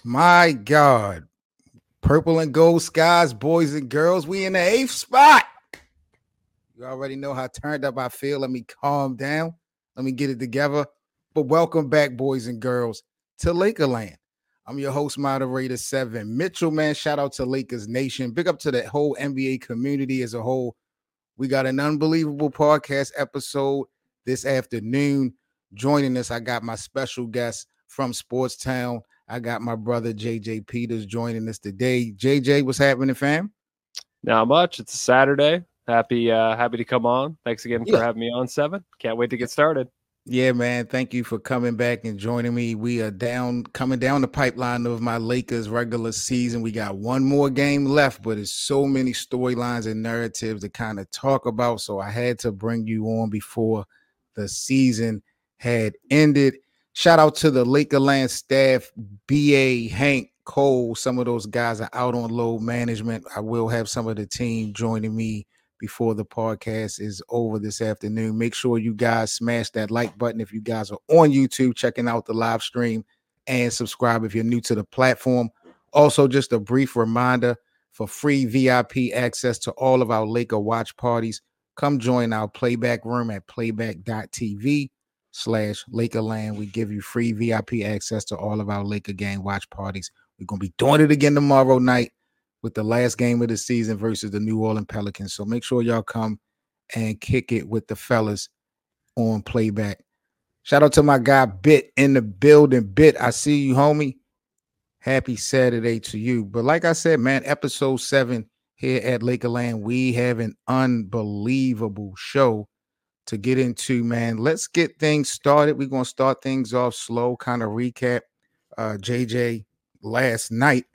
My God. Purple and gold skies, boys and girls. We in the 8th spot. You already know how turned up I feel. Let me calm down. Let me get it together. But welcome back, boys and girls, to Lakerland. I'm your host, moderator 7. Mitchell, man, shout out to Lakers Nation. Big up to the whole NBA community as a whole. We got an unbelievable podcast episode this afternoon. Joining us, I got my special guest from Sportstown. I got my brother JJ Peters joining us today. JJ, what's happening, fam? Not much. It's a Saturday. Happy to come on. Thanks again for having me on, 7. Can't wait to get started. Yeah, man. Thank you for coming back and joining me. We are coming down the pipeline of my Lakers regular season. We got one more game left, but it's so many storylines and narratives to kind of talk about. So I had to bring you on before the season had ended. Shout out to the Lakerland staff, BA, Hank, Cole. Some of those guys are out on load management. I will have some of the team joining me before the podcast is over this afternoon. Make sure you guys smash that like button if you guys are on YouTube checking out the live stream, and subscribe if you're new to the platform. Also, just a brief reminder for free VIP access to all of our Laker watch parties. Come join our playback room at playback.tv/Lakerland. We give you free VIP access to all of our Laker game watch parties. We're going to be doing it again tomorrow night with the last game of the season versus the New Orleans Pelicans. So make sure y'all come and kick it with the fellas on playback. Shout out to my guy Bit in the building. Bit, I see you, homie. Happy Saturday to you. But like I said, man, episode 7 here at Lakerland, we have an unbelievable show to get into, man. Let's get things started. We're going to start things off slow, kind of recap JJ last night.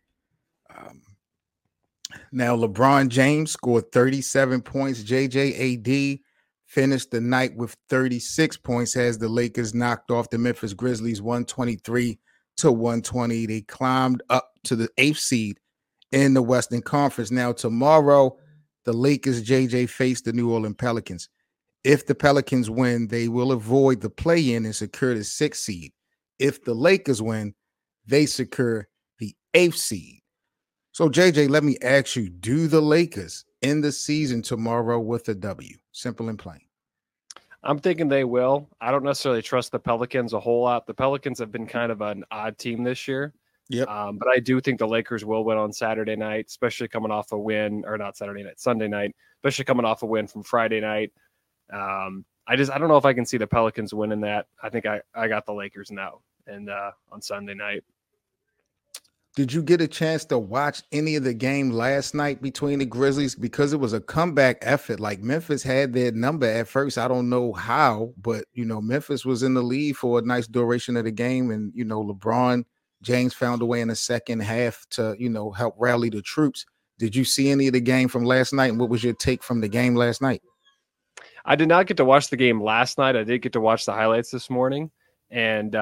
Now, LeBron James scored 37 points. JJAD finished the night with 36 points as the Lakers knocked off the Memphis Grizzlies 123-120. They climbed up to the 8th seed in the Western Conference. Now, tomorrow, the Lakers, JJ, face the New Orleans Pelicans. If the Pelicans win, they will avoid the play-in and secure the 6th seed. If the Lakers win, they secure the 8th seed. So, JJ, let me ask you, do the Lakers end the season tomorrow with a W? Simple and plain. I'm thinking they will. I don't necessarily trust the Pelicans a whole lot. The Pelicans have been kind of an odd team this year. Yep. But I do think the Lakers will win on Saturday night, especially coming off a win, or not Saturday night, Sunday night, especially coming off a win from Friday night. I don't know if I can see the Pelicans winning that. I think I got the Lakers now and on Sunday night. Did you get a chance to watch any of the game last night between the Grizzlies? Because it was a comeback effort. Like, Memphis had their number at first. I don't know how, but, Memphis was in the lead for a nice duration of the game. And, LeBron James found a way in the second half to, help rally the troops. Did you see any of the game from last night? And what was your take from the game last night? I did not get to watch the game last night. I did get to watch the highlights this morning. And,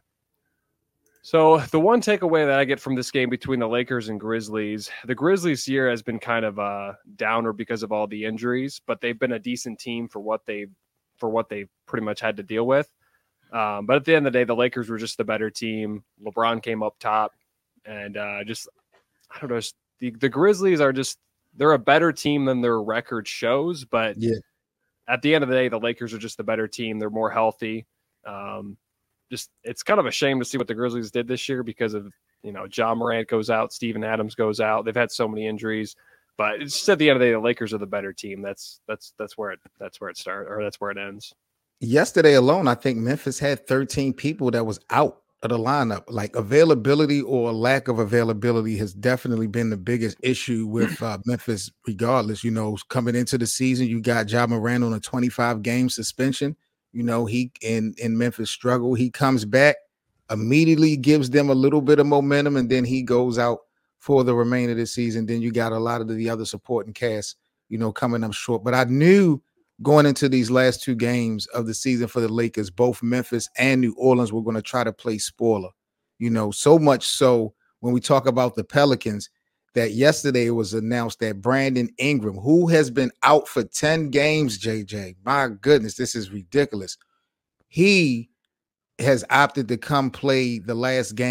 so the one takeaway that I get from this game between the Lakers and Grizzlies, the Grizzlies year has been kind of a downer because of all the injuries, but they've been a decent team for what they pretty much had to deal with. But at the end of the day, the Lakers were just the better team. LeBron came up top, and I don't know. The Grizzlies they're a better team than their record shows, but at the end of the day, the Lakers are just the better team. They're more healthy. It's kind of a shame to see what the Grizzlies did this year because of, Ja Morant goes out, Steven Adams goes out. They've had so many injuries, but it's just at the end of the day, the Lakers are the better team. That's where it starts, or that's where it ends. Yesterday alone, I think Memphis had 13 people that was out of the lineup. Like, availability or lack of availability has definitely been the biggest issue with Memphis. Regardless, coming into the season, you got Ja Morant on a 25-game suspension. He in Memphis struggle. He comes back, immediately gives them a little bit of momentum, and then he goes out for the remainder of the season. Then you got a lot of the other supporting cast, coming up short. But I knew going into these last 2 games of the season for the Lakers, both Memphis and New Orleans were going to try to play spoiler. So much so when we talk about the Pelicans, that yesterday it was announced that Brandon Ingram, who has been out for 10 games, JJ, my goodness, this is ridiculous. He has opted to come play the last game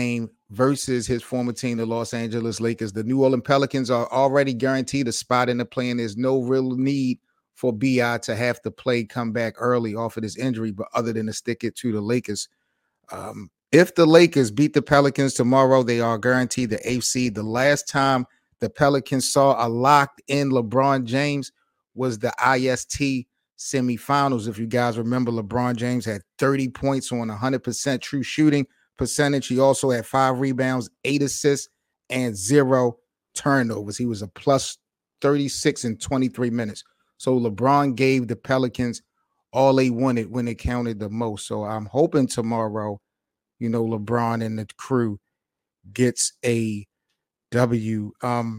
versus his former team, the Los Angeles Lakers. The New Orleans Pelicans are already guaranteed a spot in the play, and there's no real need for BI to have to come back early off of this injury, but other than to stick it to the Lakers. If the Lakers beat the Pelicans tomorrow, they are guaranteed the 8th seed. The last time the Pelicans saw a locked-in LeBron James was the IST semifinals. If you guys remember, LeBron James had 30 points on 100% true shooting percentage. He also had 5 rebounds, 8 assists, and 0 turnovers. He was a plus 36 in 23 minutes. So LeBron gave the Pelicans all they wanted when it counted the most. So I'm hoping tomorrow, LeBron and the crew gets a W.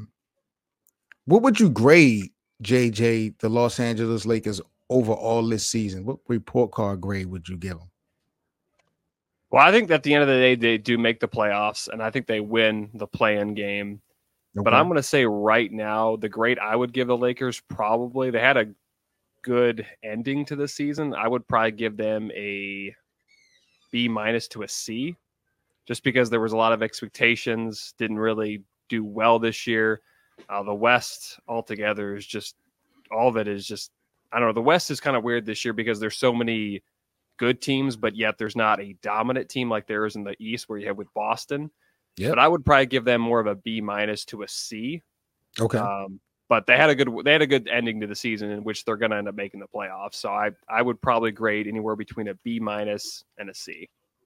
What would you grade, JJ, the Los Angeles Lakers overall this season? What report card grade would you give them? Well, I think at the end of the day, they do make the playoffs, and I think they win the play-in game. Okay. But I'm going to say right now, the grade I would give the Lakers, probably, they had a good ending to the season. I would probably give them a B- to a C, just because there was a lot of expectations, didn't really do well this year. The West altogether is just, all of it is just, I don't know. The West is kind of weird this year because there's so many good teams, but yet there's not a dominant team like there is in the East where you have with Boston. Yep. But I would probably give them more of a B- to a C. Okay. But they had a good ending to the season in which they're going to end up making the playoffs. So I would probably grade anywhere between a B- and a C.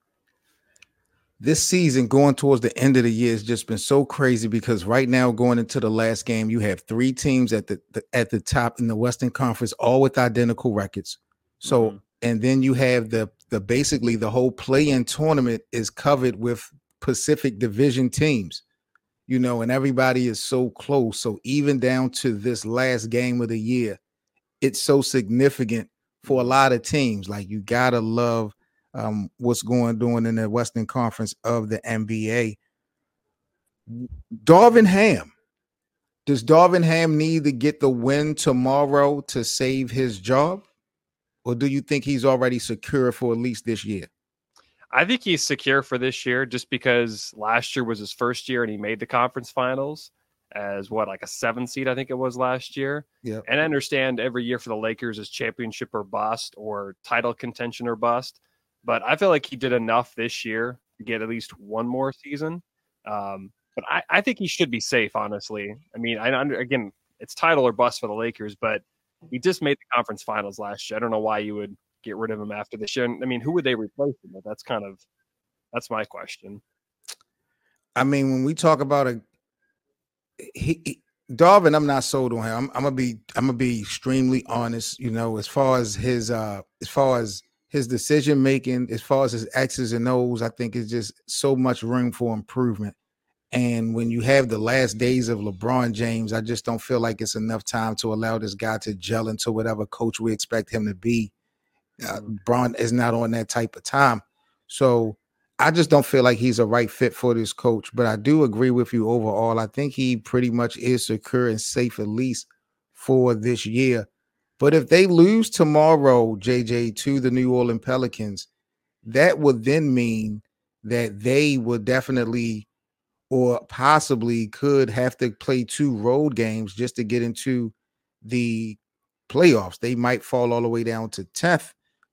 This season going towards the end of the year has just been so crazy because right now going into the last game, you have 3 teams at the top in the Western Conference, all with identical records. So, and then you have the basically the whole play-in tournament is covered with Pacific Division teams, and everybody is so close. So even down to this last game of the year, it's so significant for a lot of teams. Like, you gotta love what's doing in the Western Conference of the NBA. Darvin Ham. Does Darvin Ham need to get the win tomorrow to save his job? Or do you think he's already secure for at least this year? I think he's secure for this year just because last year was his first year and he made the conference finals as like a 7 seed, I think it was last year. Yeah. And I understand every year for the Lakers is championship or bust or title contention or bust. But I feel like he did enough this year to get at least one more season. But I think he should be safe, honestly. I mean, again, it's title or bust for the Lakers, but he just made the conference finals last year. I don't know why you would get rid of him after this year. I mean, who would they replace him with? That's my question. I mean, when we talk about Darvin, I'm not sold on him. I'm gonna be extremely honest. As far as his decision making, as far as his X's and O's, I think it's just so much room for improvement. And when you have the last days of LeBron James, I just don't feel like it's enough time to allow this guy to gel into whatever coach we expect him to be. Bron is not on that type of time. So I just don't feel like he's a right fit for this coach. But I do agree with you overall. I think he pretty much is secure and safe, at least for this year. But if they lose tomorrow, JJ, to the New Orleans Pelicans, that would then mean that they would definitely or possibly could have to play 2 road games just to get into the playoffs. They might fall all the way down to 10th,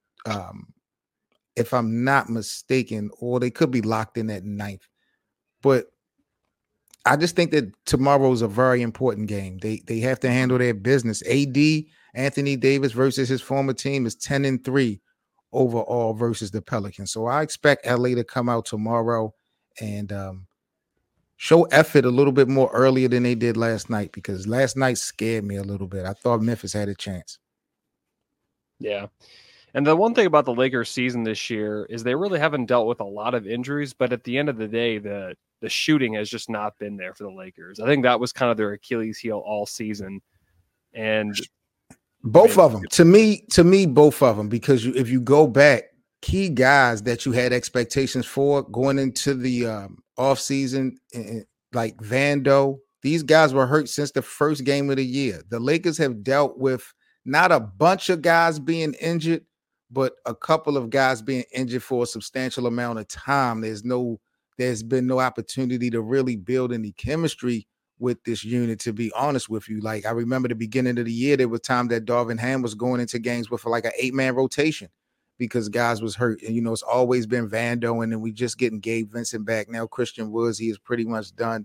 if I'm not mistaken, or they could be locked in at 9th. But I just think that tomorrow is a very important game. They have to handle their business. AD, Anthony Davis versus his former team is 10-3 overall versus the Pelicans. So I expect LA to come out tomorrow and show effort a little bit more earlier than they did last night, because last night scared me a little bit. I thought Memphis had a chance. Yeah. And the one thing about the Lakers season this year is they really haven't dealt with a lot of injuries, but at the end of the day, the shooting has just not been there for the Lakers. I think that was kind of their Achilles heel all season. And both of them, to me, both of them, because if you go back, key guys that you had expectations for going into the offseason, like Vando, these guys were hurt since the first game of the year. The Lakers have dealt with not a bunch of guys being injured, but a couple of guys being injured for a substantial amount of time. There's no there's been no opportunity to really build any chemistry with this unit, to be honest with you. Like, I remember the beginning of the year, there was time that Darvin Ham was going into games with like an 8-man rotation because guys was hurt. And, it's always been Vando, and then we just getting Gabe Vincent back. Now Christian Woods, he is pretty much done.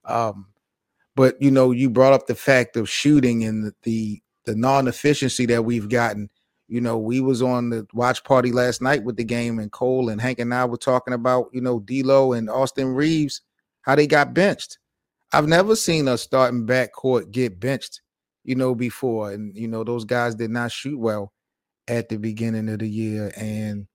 But, you brought up the fact of shooting and the non-efficiency that we've gotten. We was on the watch party last night with the game, and Cole and Hank and I were talking about, D'Lo and Austin Reeves, how they got benched. I've never seen a starting backcourt get benched, before. And, those guys did not shoot well at the beginning of the year. And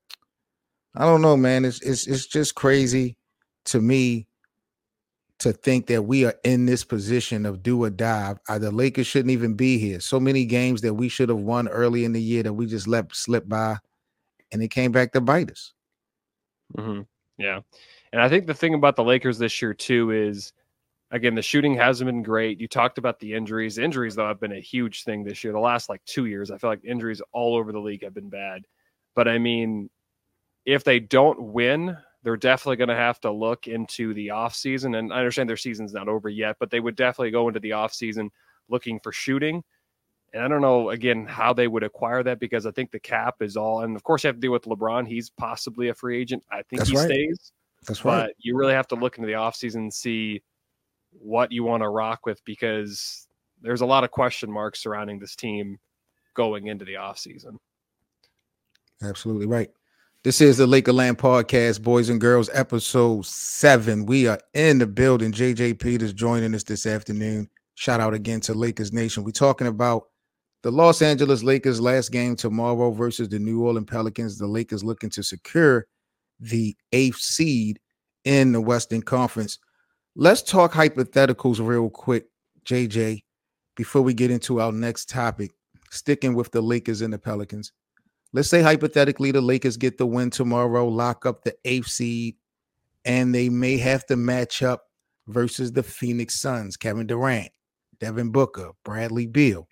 I don't know, man. It's just crazy to me to think that we are in this position of do or die. The Lakers shouldn't even be here. So many games that we should have won early in the year that we just let slip by, and it came back to bite us. Mm-hmm. Yeah. And I think the thing about the Lakers this year too is, again, the shooting hasn't been great. You talked about the injuries. Injuries, though, have been a huge thing this year. The last 2 years, I feel like injuries all over the league have been bad. But I mean, if they don't win, they're definitely going to have to look into the offseason. And I understand their season's not over yet, but they would definitely go into the offseason looking for shooting. And I don't know, again, how they would acquire that, because I think the cap is all. And of course, you have to deal with LeBron. He's possibly a free agent. I think he stays. That's right. But you really have to look into the offseason and see what you want to rock with, because there's a lot of question marks surrounding this team going into the offseason. Absolutely right. This is the Lakerland Podcast, boys and girls, episode 7. We are in the building. JJ Peters joining us this afternoon. Shout out again to Lakers Nation. We're talking about the Los Angeles Lakers last game tomorrow versus the New Orleans Pelicans. The Lakers looking to secure the 8th seed in the Western Conference. Let's talk hypotheticals real quick, JJ, before we get into our next topic, sticking with the Lakers and the Pelicans. Let's say hypothetically the Lakers get the win tomorrow, lock up the 8th seed, and they may have to match up versus the Phoenix Suns, Kevin Durant, Devin Booker, Bradley Beal.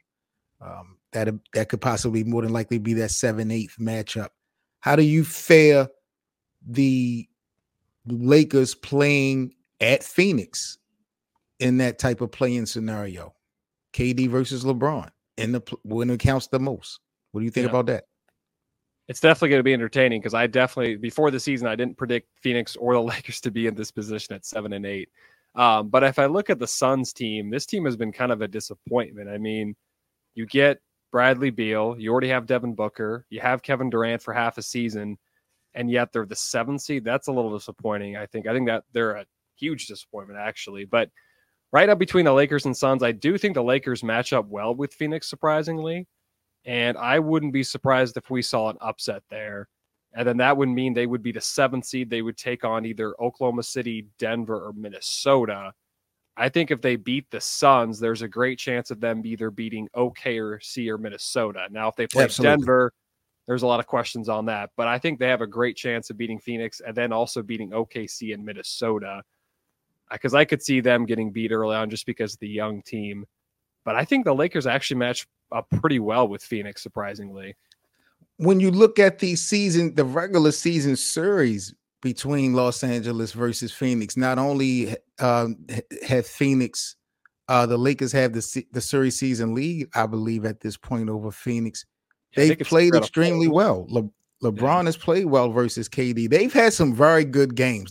That could possibly more than likely be that 7-8 matchup. How do you fare the Lakers playing at Phoenix in that type of playing scenario? KD versus LeBron when it counts the most. What do you think about that? It's definitely going to be entertaining, because I definitely, before the season, I didn't predict Phoenix or the Lakers to be in this position at 7 and 8. But if I look at the Suns team, this team has been kind of a disappointment. I mean, you get Bradley Beal, you already have Devin Booker, you have Kevin Durant for half a season, and yet they're the 7th seed. That's a little disappointing, I think. I think that they're a huge disappointment, actually. But right up between the Lakers and Suns, I do think the Lakers match up well with Phoenix, surprisingly. And I wouldn't be surprised if we saw an upset there. And then that would mean they would be the 7th seed. They would take on either Oklahoma City, Denver, or Minnesota. I think if they beat the Suns, there's a great chance of them either beating OKC or Minnesota. Now, if they play Denver, there's a lot of questions on that. But I think they have a great chance of beating Phoenix and then also beating OKC and Minnesota, because I could see them getting beat early on just because of the young team. But I think the Lakers actually match up pretty well with Phoenix, surprisingly. When you look at the regular season series between Los Angeles versus Phoenix, not only have Phoenix, the Lakers have the series season lead, I believe, at this point over Phoenix. They've played extremely well. LeBron has played well versus KD. They've had some very good games.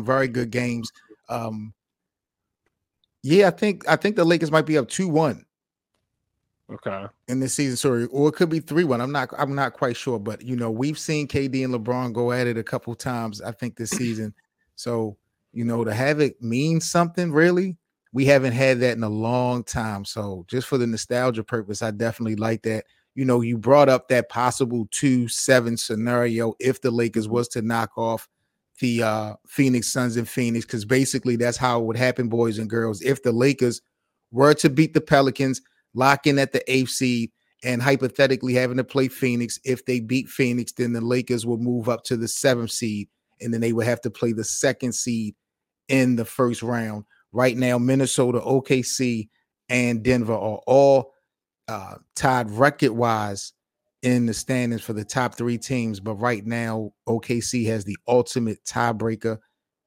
I think the Lakers might be up 2-1. Okay. In this season, sorry, or it could be 3-1. I'm not quite sure, but we've seen KD and LeBron go at it a couple times, I think, this season. So, to have it mean something, really, we haven't had that in a long time. So just for the nostalgia purpose, I definitely like that. You brought up that possible 2-7 scenario if the Lakers was to knock off the Phoenix Suns in Phoenix, because basically that's how it would happen, boys and girls. If the Lakers were to beat the Pelicans, lock in at the 8th seed, and hypothetically having to play Phoenix, if they beat Phoenix, then the Lakers will move up to the 7th seed, and then they would have to play the 2nd seed in the first round. Right now, Minnesota, OKC, and Denver are all tied record-wise in the standings for the top 3 teams. But right now, OKC has the ultimate tiebreaker.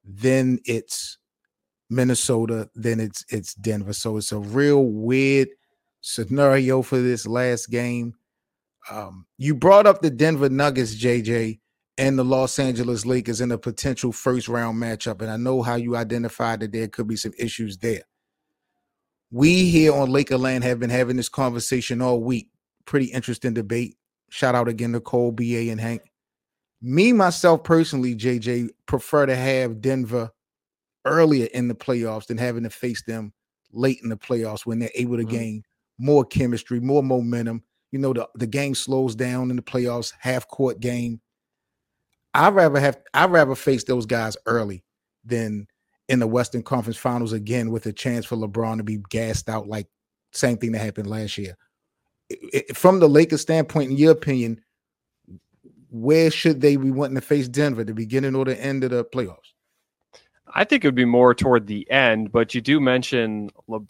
then it's Minnesota, then it's Denver. So it's a real weird scenario for this last game. You brought up the Denver Nuggets, JJ, and the Los Angeles Lakers in a potential first round matchup. And I know how you identified that there could be some issues there. We here on Lakerland have been having this conversation all week. Pretty interesting debate. Shout out again to Cole, BA, and Hank. Me, myself, personally, JJ, prefer to have Denver earlier in the playoffs than having to face them late in the playoffs when they're able to gain more chemistry, more momentum. You know, the game slows down in the playoffs, half court game. I'd rather face those guys early than in the Western Conference Finals again with a chance for LeBron to be gassed out like same thing that happened last year. From the Lakers standpoint, in your opinion, where should they be wanting to face Denver, the beginning or the end of the playoffs? I think it would be more toward the end, but you do mention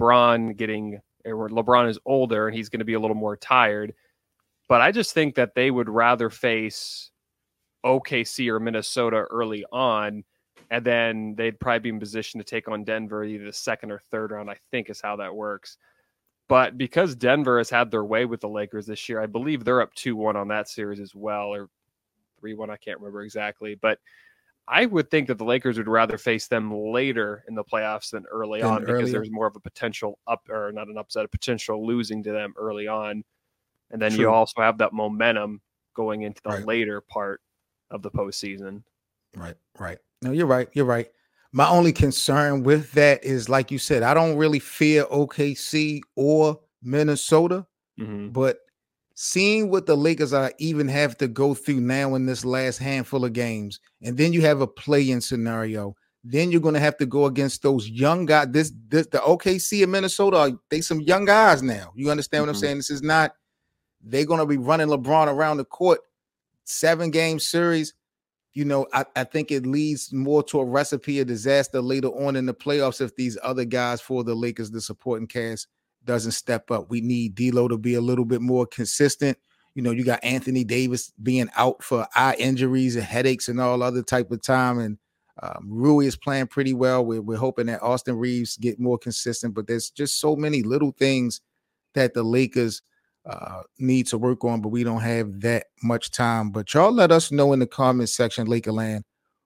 LeBron is older and he's going to be a little more tired. But I just think that they would rather face OKC or Minnesota early on, and then they'd probably be in position to take on Denver either the second or third round, I think is how that works. But because Denver has had their way with the Lakers this year, I believe they're up 2-1 on that series as well, or 3-1, I can't remember exactly. But I would think that the Lakers would rather face them later in the playoffs than early on because there's more of a potential potential losing to them early on. And then you also have that momentum going into the later part of the postseason. Right. No, you're right. My only concern with that is, like you said, I don't really fear OKC or Minnesota, but seeing what the Lakers are even have to go through now in this last handful of games, and then you have a play-in scenario, then you're going to have to go against those young guys. The OKC and Minnesota, they some young guys now. You understand what I'm saying? This is not, they're going to be running LeBron around the court, 7-game series. You know, I think it leads more to a recipe of disaster later on in the playoffs if these other guys for the Lakers, the supporting cast, doesn't step up. We need D'Lo to be a little bit more consistent. You know, you got Anthony Davis being out for eye injuries and headaches and all other type of time. And Rui is playing pretty well. We're hoping that Austin Reeves get more consistent, but there's just so many little things that the Lakers need to work on, but we don't have that much time. But y'all let us know in the comment section, Lakerland,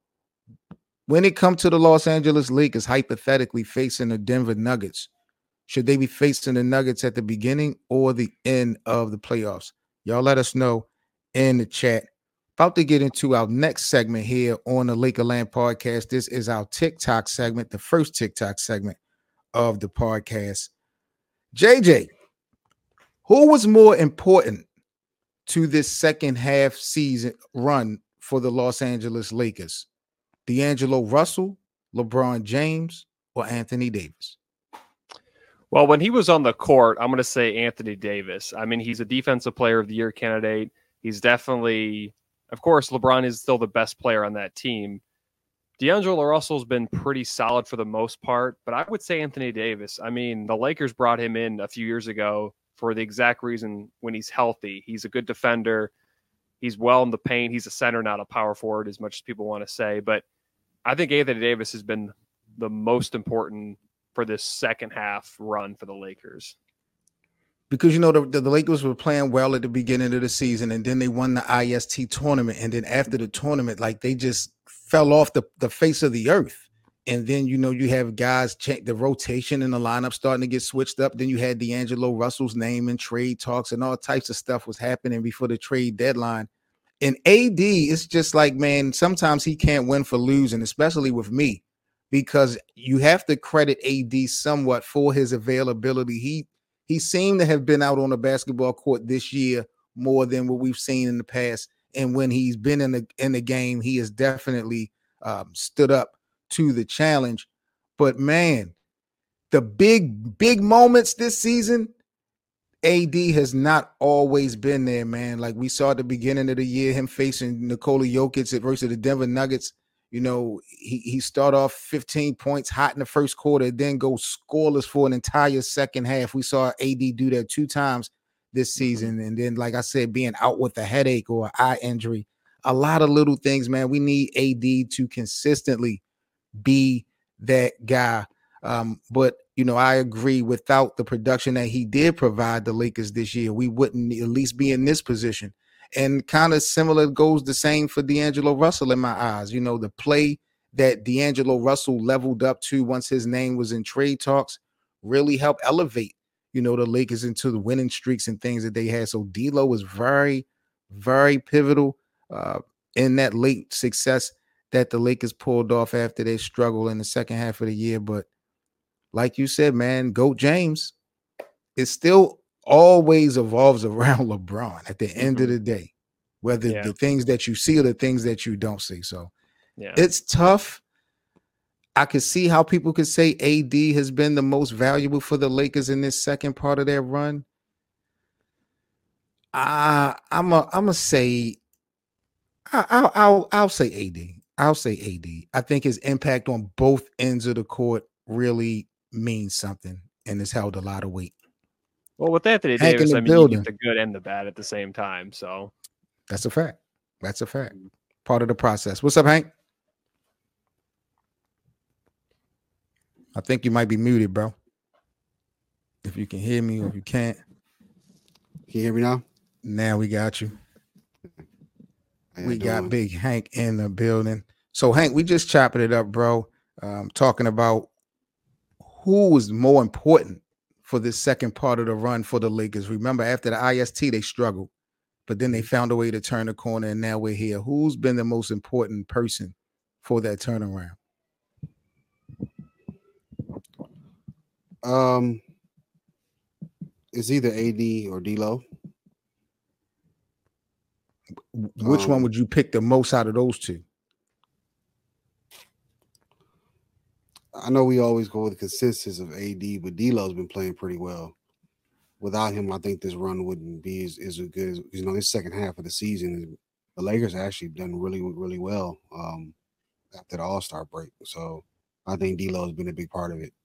when it comes to the Los Angeles Lakers hypothetically facing the Denver Nuggets, should they be facing the Nuggets at the beginning or the end of the playoffs? Y'all let us know in the chat. About to get into our next segment here on the Lakerland podcast. This is our TikTok segment, the first TikTok segment of the podcast. JJ, who was more important to this second half season run for the Los Angeles Lakers? D'Angelo Russell, LeBron James, or Anthony Davis? Well, when he was on the court, I'm going to say Anthony Davis. I mean, he's a defensive player of the year candidate. He's definitely, of course, LeBron is still the best player on that team. D'Angelo Russell's been pretty solid for the most part, but I would say Anthony Davis. I mean, the Lakers brought him in a few years ago for the exact reason when he's healthy. He's a good defender. He's well in the paint. He's a center, not a power forward, as much as people want to say. But I think Anthony Davis has been the most important for this second half run for the Lakers. Because, you know, the Lakers were playing well at the beginning of the season, and then they won the IST tournament. And then after the tournament, like, they just fell off the face of the earth. And then, you know, you have guys change the rotation in the lineup starting to get switched up. Then you had D'Angelo Russell's name in trade talks and all types of stuff was happening before the trade deadline. And AD, it's just like, man, sometimes he can't win for losing, especially with me, because you have to credit AD somewhat for his availability. He seemed to have been out on the basketball court this year more than what we've seen in the past. And when he's been in the game, he has definitely stood up to the challenge. But man, the big moments this season, AD has not always been there, man. Like we saw at the beginning of the year, him facing Nikola Jokic versus the Denver Nuggets. You know, he start off 15 points hot in the first quarter, then go scoreless for an entire second half. We saw AD do that 2 times this season. And then, like I said, being out with a headache or eye injury, a lot of little things, man. We need AD to consistently be that guy. But I agree, without the production that he did provide the Lakers this year, we wouldn't at least be in this position. And kind of similar goes the same for D'Angelo Russell in my eyes. The play that D'Angelo Russell leveled up to once his name was in trade talks really helped elevate, the Lakers into the winning streaks and things that they had. So D'Lo was very, very pivotal in that late success that the Lakers pulled off after they struggled in the second half of the year. But like you said, man, GOAT James, it still always evolves around LeBron at the end of the day, whether the things that you see or the things that you don't see. So it's tough. I could see how people could say AD has been the most valuable for the Lakers in this second part of their run. I'm a say I'll say AD. I'll say AD. I think his impact on both ends of the court really means something and has held a lot of weight. Well, with Anthony Davis, I mean, you get the good and the bad at the same time. So that's a fact. That's a fact. Part of the process. What's up, Hank? I think you might be muted, bro. If you can hear me or if you can't. Can you hear me now? Now we got you. We got Big Hank in the building. So, Hank, we just chopping it up, bro. Talking about who was more important for this second part of the run for the Lakers. Remember, after the IST, they struggled, but then they found a way to turn the corner, and now we're here. Who's been the most important person for that turnaround? It's either AD or D'Lo. Which one would you pick the most out of those two? I know we always go with the consensus of AD, but D'Lo's been playing pretty well. Without him, I think this run wouldn't be as good as this second half of the season. The Lakers actually done really, really well after the All-Star break. So I think D'Lo has been a big part of it.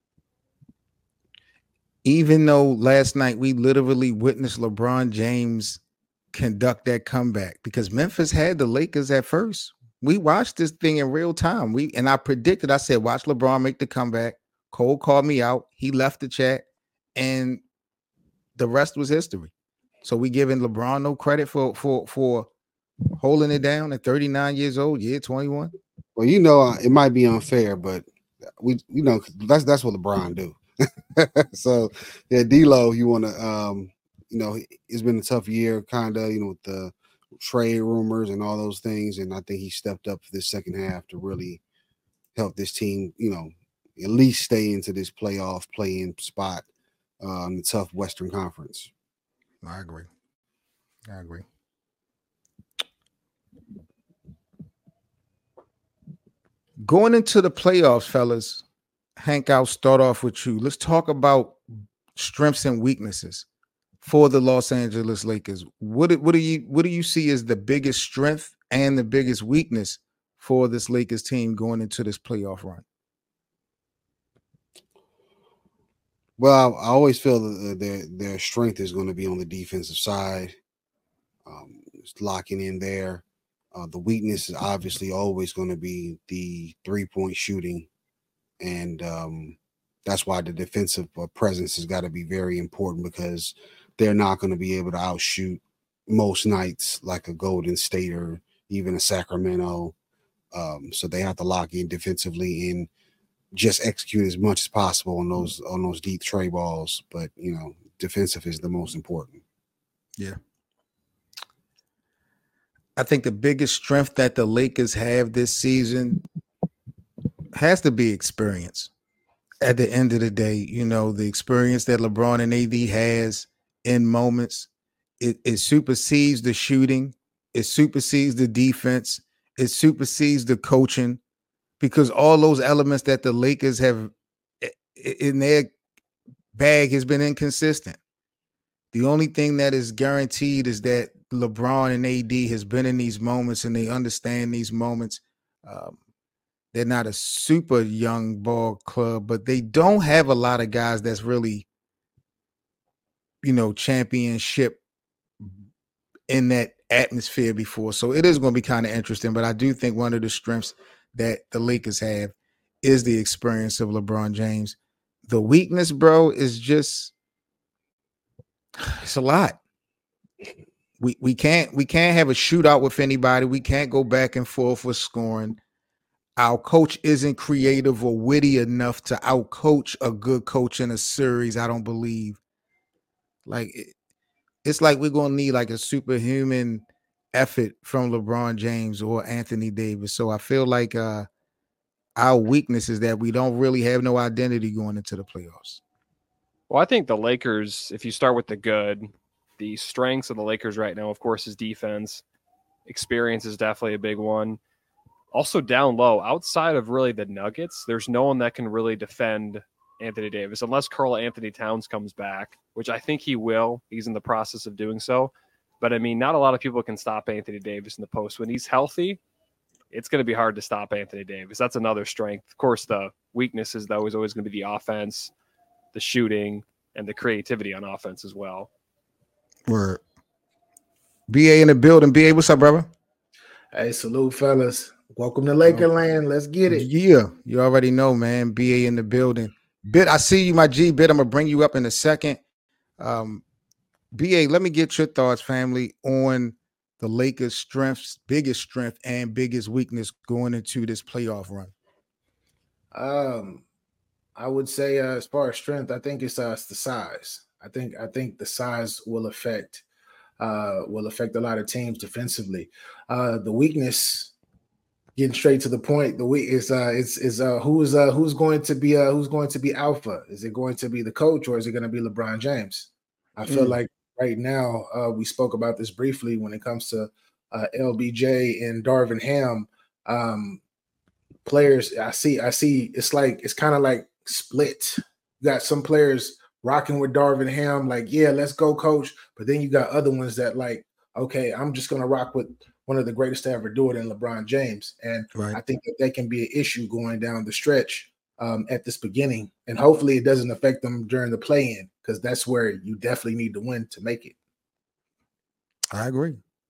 Even though last night we literally witnessed LeBron James conduct that comeback, because Memphis had the Lakers at first. We watched this thing in real time. I said, watch LeBron make the comeback. Cole called me out. He left the chat, and the rest was history. So we giving LeBron no credit for holding it down at 39 years old, 21. Well, it might be unfair, but that's what LeBron do. So yeah, D'Lo, you want to it's been a tough year, kind of, with the trade rumors and all those things, and I think he stepped up for this second half to really help this team, at least stay into this playoff play-in spot in the tough Western Conference. I agree. Going into the playoffs, fellas, Hank, I'll start off with you. Let's talk about strengths and weaknesses for the Los Angeles Lakers. What do you see as the biggest strength and the biggest weakness for this Lakers team going into this playoff run? Well, I always feel that their strength is going to be on the defensive side, locking in there. The weakness is obviously always going to be the 3-point shooting, and that's why the defensive presence has got to be very important, because they're not going to be able to outshoot most nights like a Golden State or even a Sacramento. So they have to lock in defensively and just execute as much as possible on those deep tray balls. But defensive is the most important. Yeah. I think the biggest strength that the Lakers have this season has to be experience. At the end of the day, the experience that LeBron and AD has in moments, it supersedes the shooting, it supersedes the defense, it supersedes the coaching, because all those elements that the Lakers have in their bag has been inconsistent. The only thing that is guaranteed is that LeBron and AD has been in these moments and they understand these moments. They're not a super young ball club, but they don't have a lot of guys that's really, championship in that atmosphere before. So it is going to be kind of interesting, but I do think one of the strengths that the Lakers have is the experience of LeBron James. The weakness, bro, is just it's a lot. We can't have a shootout with anybody. We can't go back and forth with scoring. Our coach isn't creative or witty enough to outcoach a good coach in a series, I don't believe. Like it's like we're gonna need like a superhuman effort from LeBron James or Anthony Davis. So I feel like our weakness is that we don't really have no identity going into the playoffs. Well, I think the Lakers, if you start with the good, the strengths of the Lakers right now, of course, is defense. Experience is definitely a big one. Also down low, outside of really the Nuggets, there's no one that can really defend Anthony Davis unless Karl Anthony Towns comes back, which I think he will. He's in the process of doing so. But, I mean, not a lot of people can stop Anthony Davis in the post. When he's healthy, it's going to be hard to stop Anthony Davis. That's another strength. Of course, the weaknesses, though, is always going to be the offense, the shooting, and the creativity on offense as well. Word. BA in the building. BA, what's up, brother? Hey, salute, fellas. Welcome to Lakerland. Let's get it. Yeah, you already know, man. BA in the building. Bit, I see you, my G. Bit, I'm going to bring you up in a second. BA, let me get your thoughts, family, on the Lakers' strengths, biggest strength and biggest weakness going into this playoff run. I would say as far as strength, I think it's the size. I think the size will affect a lot of teams defensively. The weakness, getting straight to the point, who's going to be alpha? Is it going to be the coach or is it going to be LeBron James? I feel like right now we spoke about this briefly when it comes to LBJ and Darvin Ham. Players, I see. It's kind of like split. You got some players rocking with Darvin Ham, like, yeah, let's go, coach. But then you got other ones that like, okay, I'm just gonna rock with one of the greatest to ever do it in LeBron James. And I think that can be an issue going down the stretch at this beginning. And hopefully it doesn't affect them during the play-in, because that's where you definitely need to win to make it. I agree.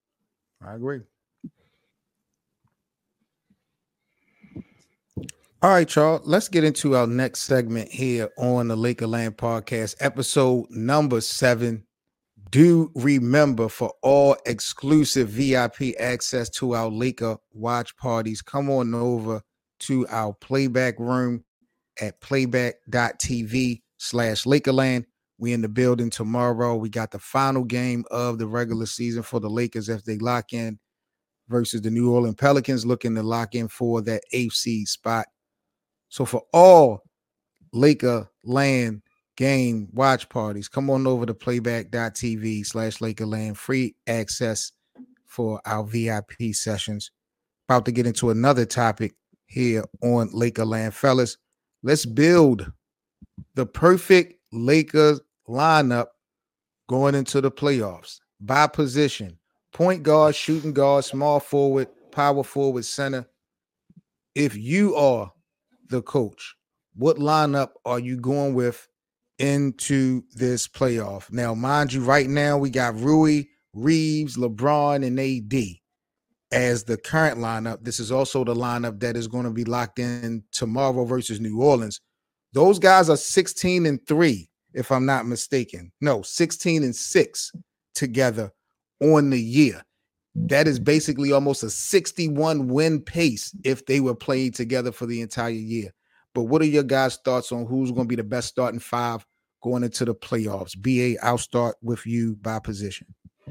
All right, y'all. Let's get into our next segment here on the Lakerland Podcast, episode number 7. Do remember, for all exclusive VIP access to our Laker watch parties, come on over to our playback room at playback.tv/Lakerland. We in the building tomorrow. We got the final game of the regular season for the Lakers if they lock in versus the New Orleans Pelicans, looking to lock in for that 8th seed spot. So for all Laker land game watch parties, come on over to playback.tv/Lakerland. Free access for our VIP sessions. About to get into another topic here on Lakerland. Fellas, let's build the perfect Lakers lineup going into the playoffs by position. Point guard, shooting guard, small forward, power forward, center. If you are the coach, what lineup are you going with into this playoff? Now, mind you, right now we got Rui, Reeves, LeBron, and AD as the current lineup. This is also the lineup that is going to be locked in tomorrow versus New Orleans. Those guys are 16-3, if I'm not mistaken. No, 16-6 together on the year. That is basically almost a 61 win pace if they were playing together for the entire year. But what are your guys' thoughts on who's going to be the best starting 5 going into the playoffs? BA, I'll start with you by position.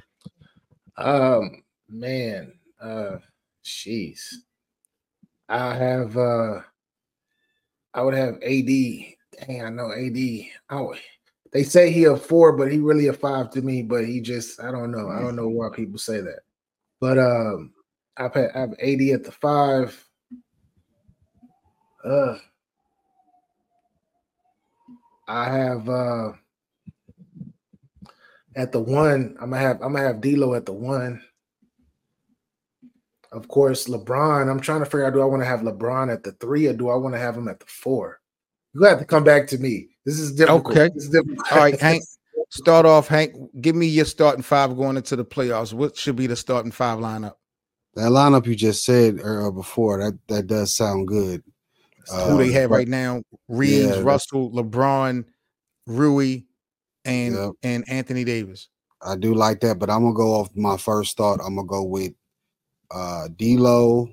Jeez. I would have AD. Dang, I know AD. They say he a 4, but he really a 5 to me. But he just, I don't know. I don't know why people say that. But I have AD at the 5. I have at the 1. I'm gonna have D'Lo at the 1. Of course, LeBron. I'm trying to figure out, do I want to have LeBron at the 3 or do I want to have him at the 4? You have to come back to me. This is difficult. Okay. This is difficult. All right, Hank. Start off, Hank. Give me your starting 5 going into the playoffs. What should be the starting 5 lineup? That lineup you just said before, that does sound good. who they have right now: Reeves, Russell, LeBron, Rui, and Anthony Davis. I do like that, but I'm gonna go off my first thought. I'm gonna go with D'Lo,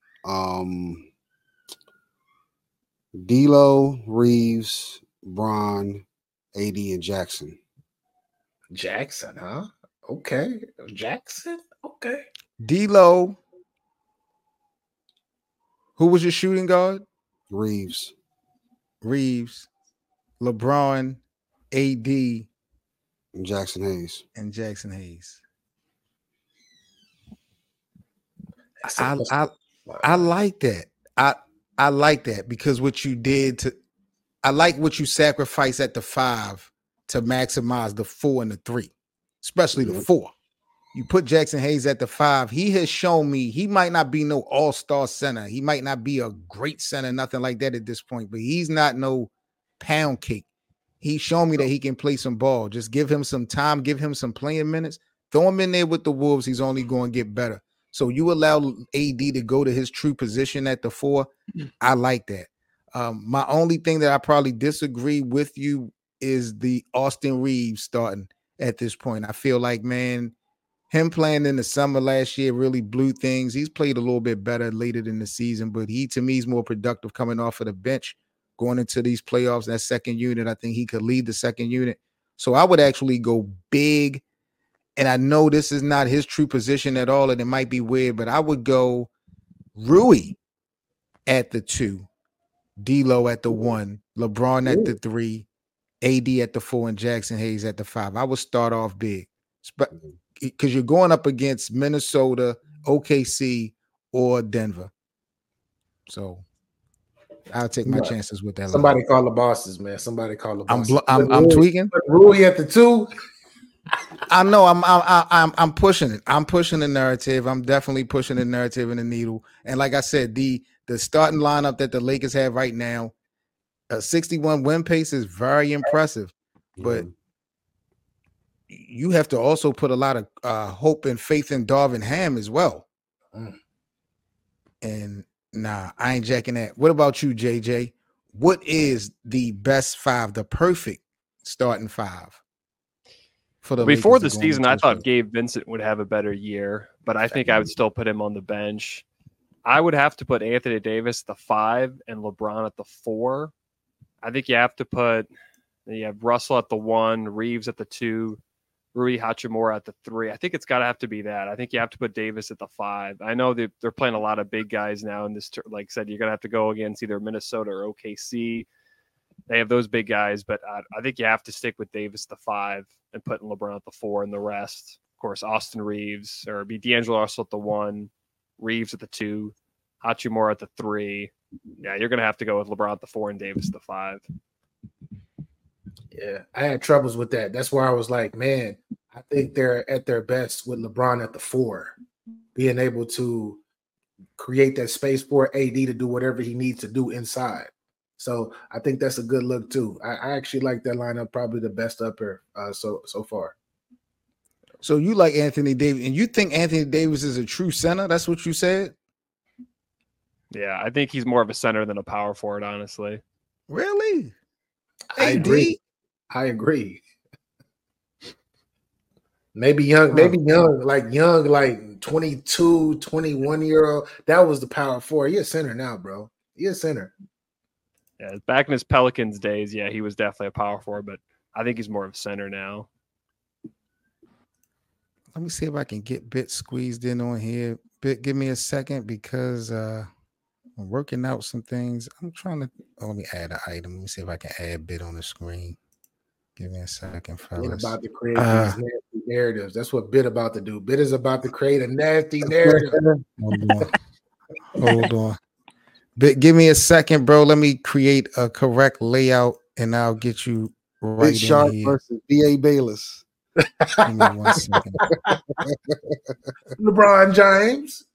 Reeves, Bron, AD, and Jackson. Jackson, huh? Okay. Jackson? Okay. D'Lo. Who was your shooting guard? Reeves, LeBron, AD, and Jackson Hayes. I like that. I like that because what you did I like what you sacrificed at the 5 to maximize the 4 and the 3, especially the 4. You put Jackson Hayes at the 5. He has shown me he might not be no all-star center. He might not be a great center, nothing like that at this point, but he's not no pound cake. He's shown me that he can play some ball. Just give him some time, give him some playing minutes. Throw him in there with the Wolves. He's only going to get better. So you allow AD to go to his true position at the 4. I like that. My only thing that I probably disagree with you is the Austin Reeves starting at this point. I feel like, man, him playing in the summer last year really blew things. He's played a little bit better later in the season, but he, to me, is more productive coming off of the bench, going into these playoffs. That second unit, I think he could lead the second unit. So I would actually go big. And I know this is not his true position at all, and it might be weird, but I would go Rui at the 2, D'Lo at the 1, LeBron at the 3, AD at the 4, and Jackson Hayes at the 5. I would start off big because you're going up against Minnesota, OKC, or Denver. So I'll take my chances with that. Somebody call the bosses, man. Somebody call the bosses. I'm tweaking. Rui at the 2. I know I'm pushing it. I'm pushing the narrative. I'm definitely pushing the narrative and the needle. And like I said, the starting lineup that the Lakers have right now, a 61 win pace is very impressive. But you have to also put a lot of hope and faith in Darvin Ham as well. And nah, I ain't jacking that. What about you, JJ? What is the best 5, the perfect starting 5? Before the season, I thought Gabe Vincent would have a better year, but I think I would still put him on the bench. I would have to put Anthony Davis at the 5 and LeBron at the 4. I think you have Russell at the 1, Reeves at the 2, Rui Hachimura at the 3. I think it's got to have to be that. I think you have to put Davis at the 5. I know they're playing a lot of big guys now in this. Like I said, you're going to have to go against either Minnesota or OKC. They have those big guys, but I think you have to stick with Davis the 5 and putting LeBron at the 4 and the rest. Of course, Austin Reeves, or be D'Angelo Russell at the 1, Reeves at the 2, Hachimura at the 3. Yeah, you're going to have to go with LeBron at the 4 and Davis at the 5. Yeah, I had troubles with that. That's why I was like, man, I think they're at their best with LeBron at the 4, being able to create that space for AD to do whatever he needs to do inside. So I think that's a good look too. I actually like that lineup, probably the best up here so far. So you like Anthony Davis, and you think Anthony Davis is a true center? That's what you said? Yeah, I think he's more of a center than a power forward, honestly. Really? I agree. Maybe young, like 22, 21-year-old. That was the power forward. He's a center now, bro. He's a center. Yeah, back in his Pelicans days, yeah, he was definitely a power forward, but I think he's more of a center now. Let me see if I can get Bit squeezed in on here. Bit, give me a second because I'm working out some things. I'm trying to let me add an item. Let me see if I can add Bit on the screen. Give me a second, fellas. Bit about to create these nasty narratives. That's what Bit about to do. Bit is about to create a nasty narrative. Hold on. Bit, give me a second, bro. Let me create a correct layout, and I'll get you right Big Sharp in here. Versus B.A. Bayless. Give me 1 second. LeBron James.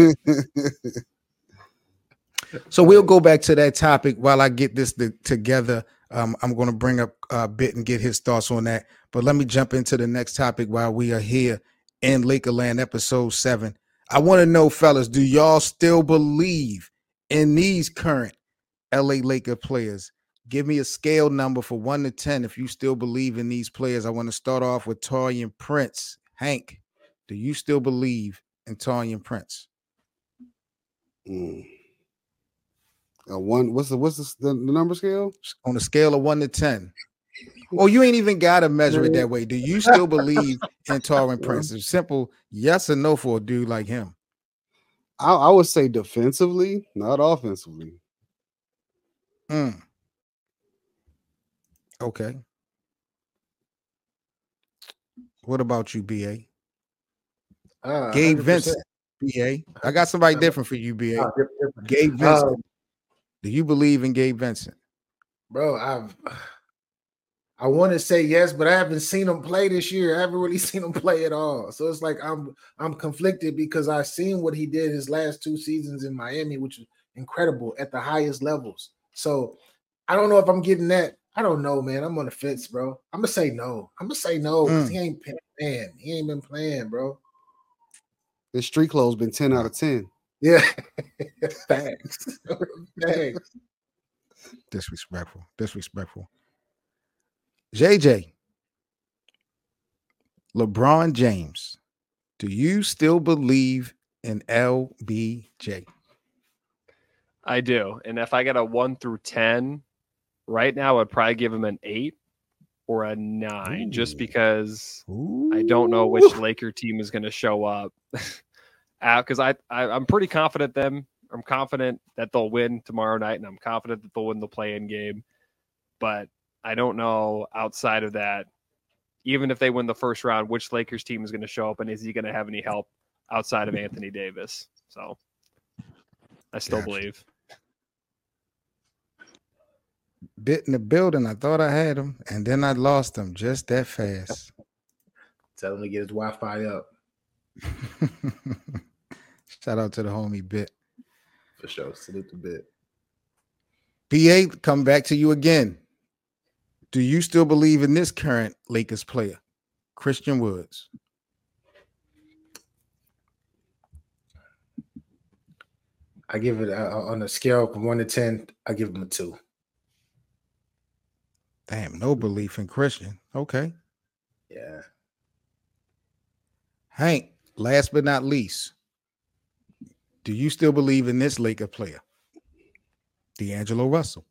So we'll go back to that topic while I get this together. I'm going to bring up Bit and get his thoughts on that. But let me jump into the next topic while we are here in Lakerland, episode 7. I want to know, fellas, do y'all still believe in these current LA Laker players. Give me a scale number for 1 to 10 if you still believe in these players. I want to start off with Taurean Prince. Hank, do you still believe in Taurean Prince? One. What's the number scale? On a scale of 1 to 10. Oh, you ain't even got to measure it that way. Do you still believe in Taurean Prince? It's simple yes or no for a dude like him. I would say defensively, not offensively. Okay. What about you, BA? Gabe 100%. Vincent. BA. I got somebody different for you, BA. Different. Gabe Vincent. Do you believe in Gabe Vincent? Bro, I want to say yes, but I haven't seen him play this year. I haven't really seen him play at all. So it's like I'm conflicted because I've seen what he did his last 2 seasons in Miami, which is incredible at the highest levels. So I don't know if I'm getting that. I don't know, man. I'm on the fence, bro. I'm gonna say no. Because he ain't playing. He ain't been playing, bro. His street clothes been 10 out of 10. Yeah. Thanks. Thanks. Disrespectful. JJ, LeBron James, do you still believe in LBJ? I do. And if I got a 1 through 10 right now, I'd probably give him an 8 or a 9, just because I don't know which Laker team is going to show up. Because I'm pretty confident them. I'm confident that they'll win tomorrow night, and I'm confident that they'll win the play-in game. But I don't know outside of that, even if they win the first round, which Lakers team is going to show up, and is he going to have any help outside of Anthony Davis? So I still believe. Bit in the building. I thought I had him, and then I lost him just that fast. Tell him to get his Wi-Fi up. Shout out to the homie Bit. For sure. Salute to Bit. BA, come back to you again. Do you still believe in this current Lakers player, Christian Woods? I give it on a scale from 1 to 10. I give him a 2. Damn, no belief in Christian. Okay. Yeah. Hank, last but not least, do you still believe in this Laker player, D'Angelo Russell?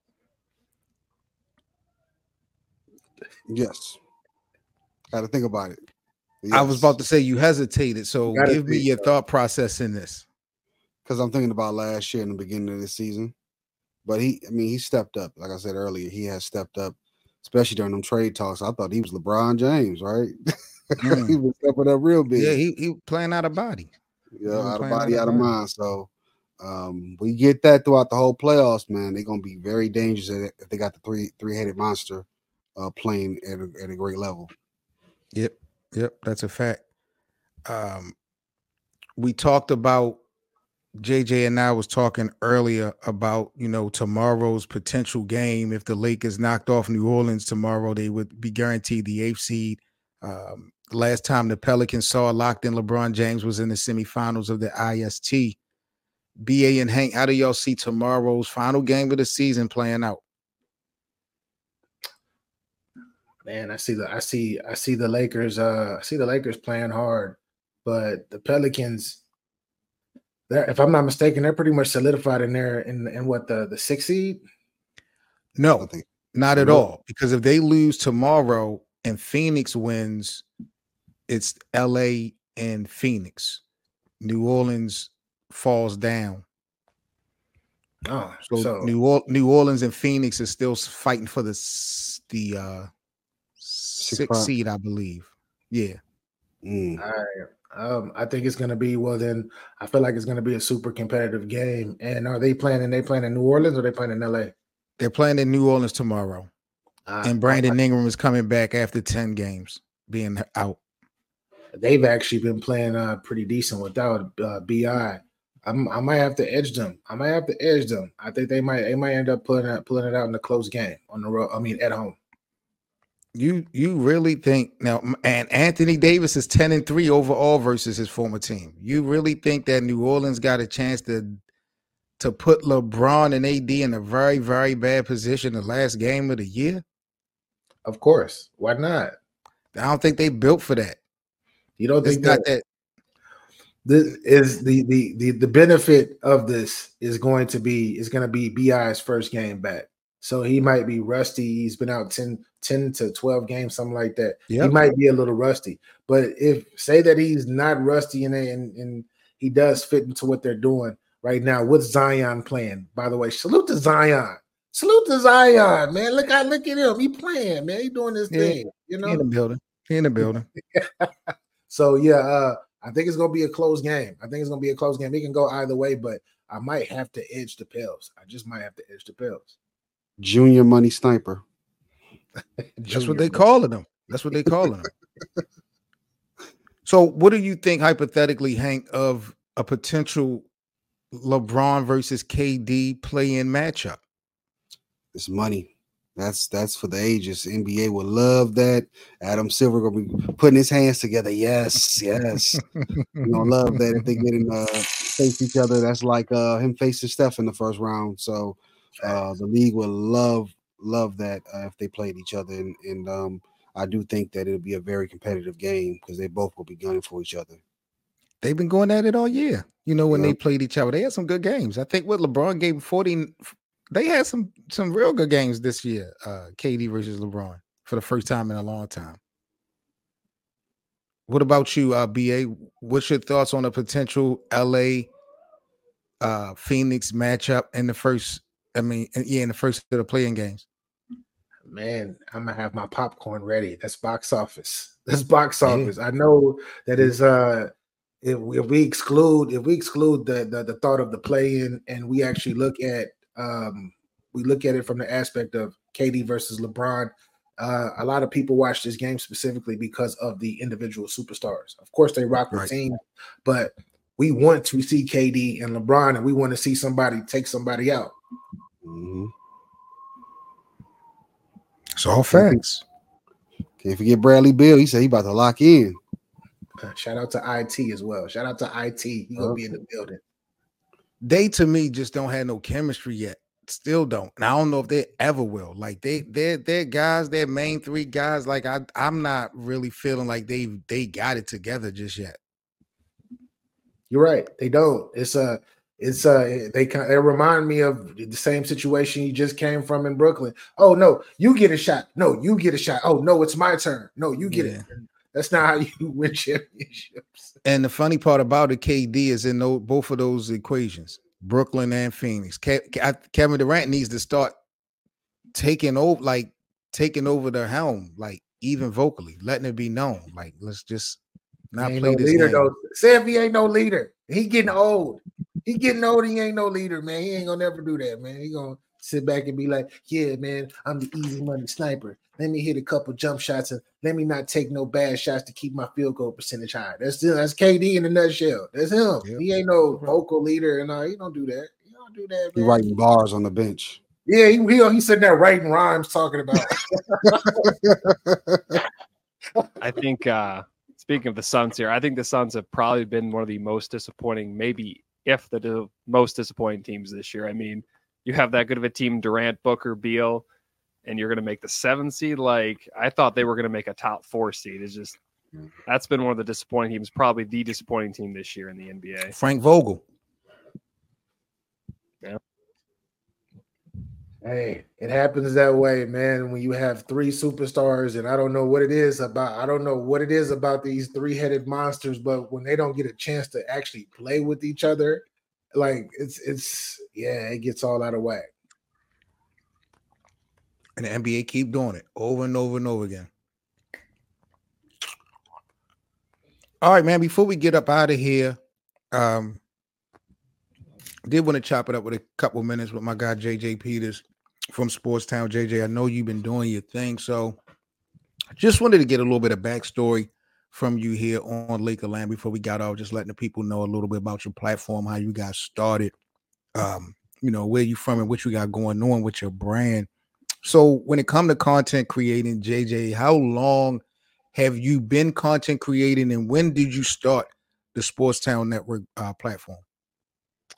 Yes. Got to think about it. Yes. I was about to say you hesitated, so give me your thought process in this. Because I'm thinking about last year in the beginning of the season. But he stepped up. Like I said earlier, he has stepped up, especially during them trade talks. I thought he was LeBron James, right? He was stepping up real big. Yeah, he playing out of body. Yeah, out of body, out of mind. So we get that throughout the whole playoffs, man. They're gonna be very dangerous if they got the three-headed monster playing at a great level. Yep, that's a fact. We talked about JJ and I was talking earlier about, tomorrow's potential game. If the Lakers knocked off New Orleans tomorrow, they would be guaranteed the 8th seed. Last time the Pelicans saw locked in LeBron James was in the semifinals of the IST. BA and Hank, how do y'all see tomorrow's final game of the season playing out? Man, I see the Lakers. I see the Lakers playing hard, but the Pelicans, if I'm not mistaken, they're pretty much solidified in there in what the 6th seed. No, not at all. Because if they lose tomorrow and Phoenix wins, it's LA and Phoenix. New Orleans falls down. Oh, so New Orleans and Phoenix is still fighting for the 6th seed, I believe. Yeah. All right. I think it's going to be, then I feel like it's going to be a super competitive game. And are they playing in New Orleans or are they playing in LA? They're playing in New Orleans tomorrow. And Brandon Ingram is coming back after 10 games being out. They've actually been playing pretty decent without BI. I might have to edge them. I think they might end up pulling it out in a close game on the road. I mean, at home. You really think now? And Anthony Davis is 10-3 overall versus his former team. You really think that New Orleans got a chance to to put LeBron and AD in a very, very bad position the last game of the year? Of course. Why not? I don't think they built for that. You don't It's think not that that. this is the benefit of this is going to be BI's first game back. So he might be rusty. He's been out 10 to 12 games, something like that. Yep. He might be a little rusty. But if say that he's not rusty and he does fit into what they're doing right now with Zion playing. By the way, salute to Zion. Salute to Zion, man. Look at him. He playing, man. He doing his thing. You know, He in the building. He in the building. So yeah, I think it's gonna be a close game. It can go either way, but I might have to edge the Pels. I just might have to edge the Pels. Junior money sniper. That's what they calling him. So what do you think hypothetically, Hank, of a potential LeBron versus KD play-in matchup? It's money. That's for the ages. NBA would love that. Adam Silver gonna be putting his hands together. Yes. You know, love that if they get in face each other. That's like him facing Steph in the first round. So the league would love that if they played each other. And I do think that it'll be a very competitive game because they both will be gunning for each other. They've been going at it all year. You know, when they played each other, they had some good games. I think what LeBron gave 40. They had some real good games this year, KD versus LeBron, for the first time in a long time. What about you, BA? What's your thoughts on a potential LA Phoenix matchup in the first? In the first of the playing games. Man, I'm gonna have my popcorn ready. That's box office. I know that is if we exclude the thought of the play-in and we actually look at it from the aspect of KD versus LeBron. A lot of people watch this game specifically because of the individual superstars. Of course, they rock the team, but we want to see KD and LeBron, and we want to see somebody take somebody out. Mm-hmm. It's all facts. Can't forget Bradley Beal. He said he about to lock in. Shout out to IT as well. Shout out to IT. He gonna be in the building. They, to me, just don't have no chemistry yet. Still don't. And I don't know if they ever will. Like they're guys, their main three guys. Like I'm not really feeling like they got it together just yet. You're right. They don't. They remind me of the same situation you just came from in Brooklyn. Oh no, you get a shot. No, you get a shot. Oh no, it's my turn. No, you get it. That's not how you win championships. And the funny part about it, KD is in both of those equations, Brooklyn and Phoenix. Kevin Durant needs to start taking over the helm, like even vocally, letting it be known. Like, let's just not play this leader, game. though. Say if he ain't no leader, he getting old. He ain't no leader, man. He ain't gonna never do that, man. He gonna sit back and be like, yeah, man, I'm the easy money sniper. Let me hit a couple jump shots and let me not take no bad shots to keep my field goal percentage high. That's KD in a nutshell. That's him. Yep. He ain't no vocal leader, and he don't do that. He don't do that, man. He writing bars on the bench. Yeah, he's sitting there writing rhymes, talking about. I think speaking of the Suns here, I think the Suns have probably been one of the most disappointing, maybe if the most disappointing teams this year. I mean, you have that good of a team, Durant, Booker, Beal, and you're going to make the 7 seed. Like, I thought they were going to make a top 4 seed. It's just, that's been one of the disappointing teams, probably the disappointing team this year in the NBA. Frank Vogel. Yeah. Hey, it happens that way, man. When you have 3 superstars, and I don't know what it is about these 3-headed monsters, but when they don't get a chance to actually play with each other, like it gets all out of whack. And the NBA keep doing it over and over and over again. All right, man. Before we get up out of here, I did want to chop it up with a couple minutes with my guy JJ Peters from Sportstown. JJ, I know you've been doing your thing, so I just wanted to get a little bit of backstory from you here on Lakerland before we got off. Just letting the people know a little bit about your platform, how you got started, where you from and what you got going on with your brand. So when it comes to content creating, JJ, how long have you been content creating, and when did you start the Sportstown Network platform?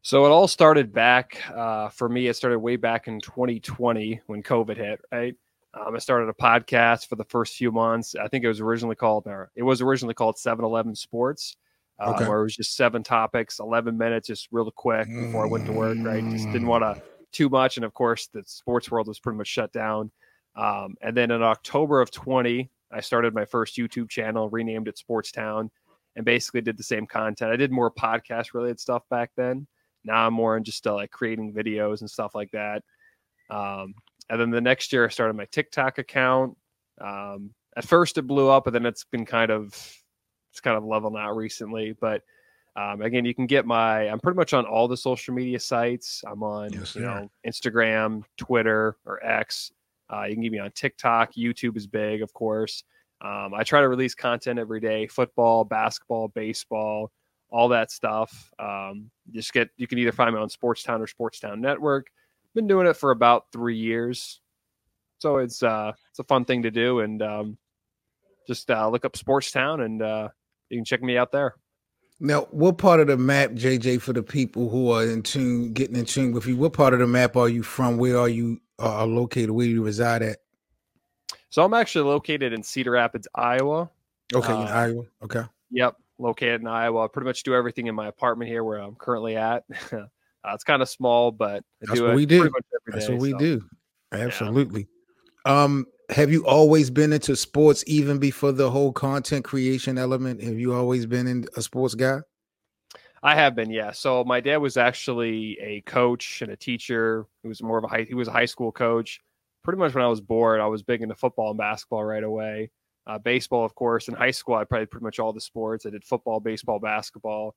So it all started back for me. It started way back in 2020 when COVID hit, right? I started a podcast for the first few months. I think it was originally called 7-Eleven Sports, Okay. where it was just 7 topics, 11 minutes, just real quick before I went to work, right? Just didn't want to too much. And of course, the sports world was pretty much shut down. And then in October of 20, I started my first YouTube channel, renamed it Sportstown, and basically did the same content. I did more podcast related stuff back then. Now I'm more in just like creating videos and stuff like that. And then the next year I started my TikTok account. At first it blew up, but then it's kind of leveled out recently. But again, you can get I'm pretty much on all the social media sites. I'm on Instagram, Twitter, or X. You can get me on TikTok. YouTube is big, of course. I try to release content every day: football, basketball, baseball, all that stuff. You can either find me on Sportstown or Sportstown Network. Been doing it for about 3 years, so it's a fun thing to do. And just look up Sportstown, and you can check me out there. Now, what part of the map, JJ, for the people who are getting in tune with you, what part of the map are you from? Where are you located? Where do you reside at? So I'm actually located in Cedar Rapids, Iowa. Okay, in Iowa. Okay. Yep, located in Iowa. I pretty much do everything in my apartment here where I'm currently at. It's kind of small, but that's what we do. That's what we do. Absolutely. Yeah. Have you always been into sports even before the whole content creation element? Have you always been a sports guy? I have been, yeah. So my dad was actually a coach and a teacher. He was he was a high school coach. Pretty much when I was bored, I was big into football and basketball right away. Baseball, of course. In high school, I played pretty much all the sports. I did football, baseball, basketball.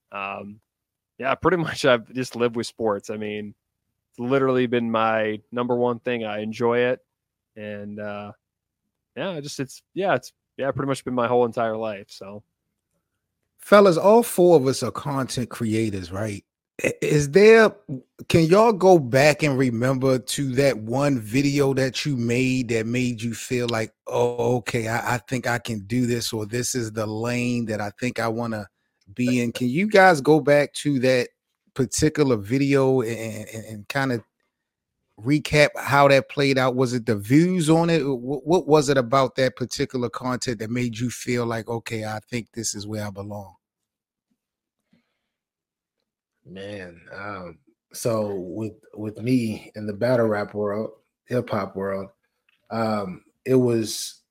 Yeah, pretty much I've just lived with sports. I mean, it's literally been my number one thing. I enjoy it. And it's pretty much been my whole entire life. So, fellas, all 4 of us are content creators, right? Can y'all go back and remember to that one video that you made that made you feel like, oh, okay, I think I can do this, or this is the lane that I think I want to be in? Can you guys go back to that particular video and kind of recap how that played out? Was it the views on it? What was it about that particular content that made you feel like, okay, I think this is where I belong? Man, so with me in the battle rap world, hip hop world, it was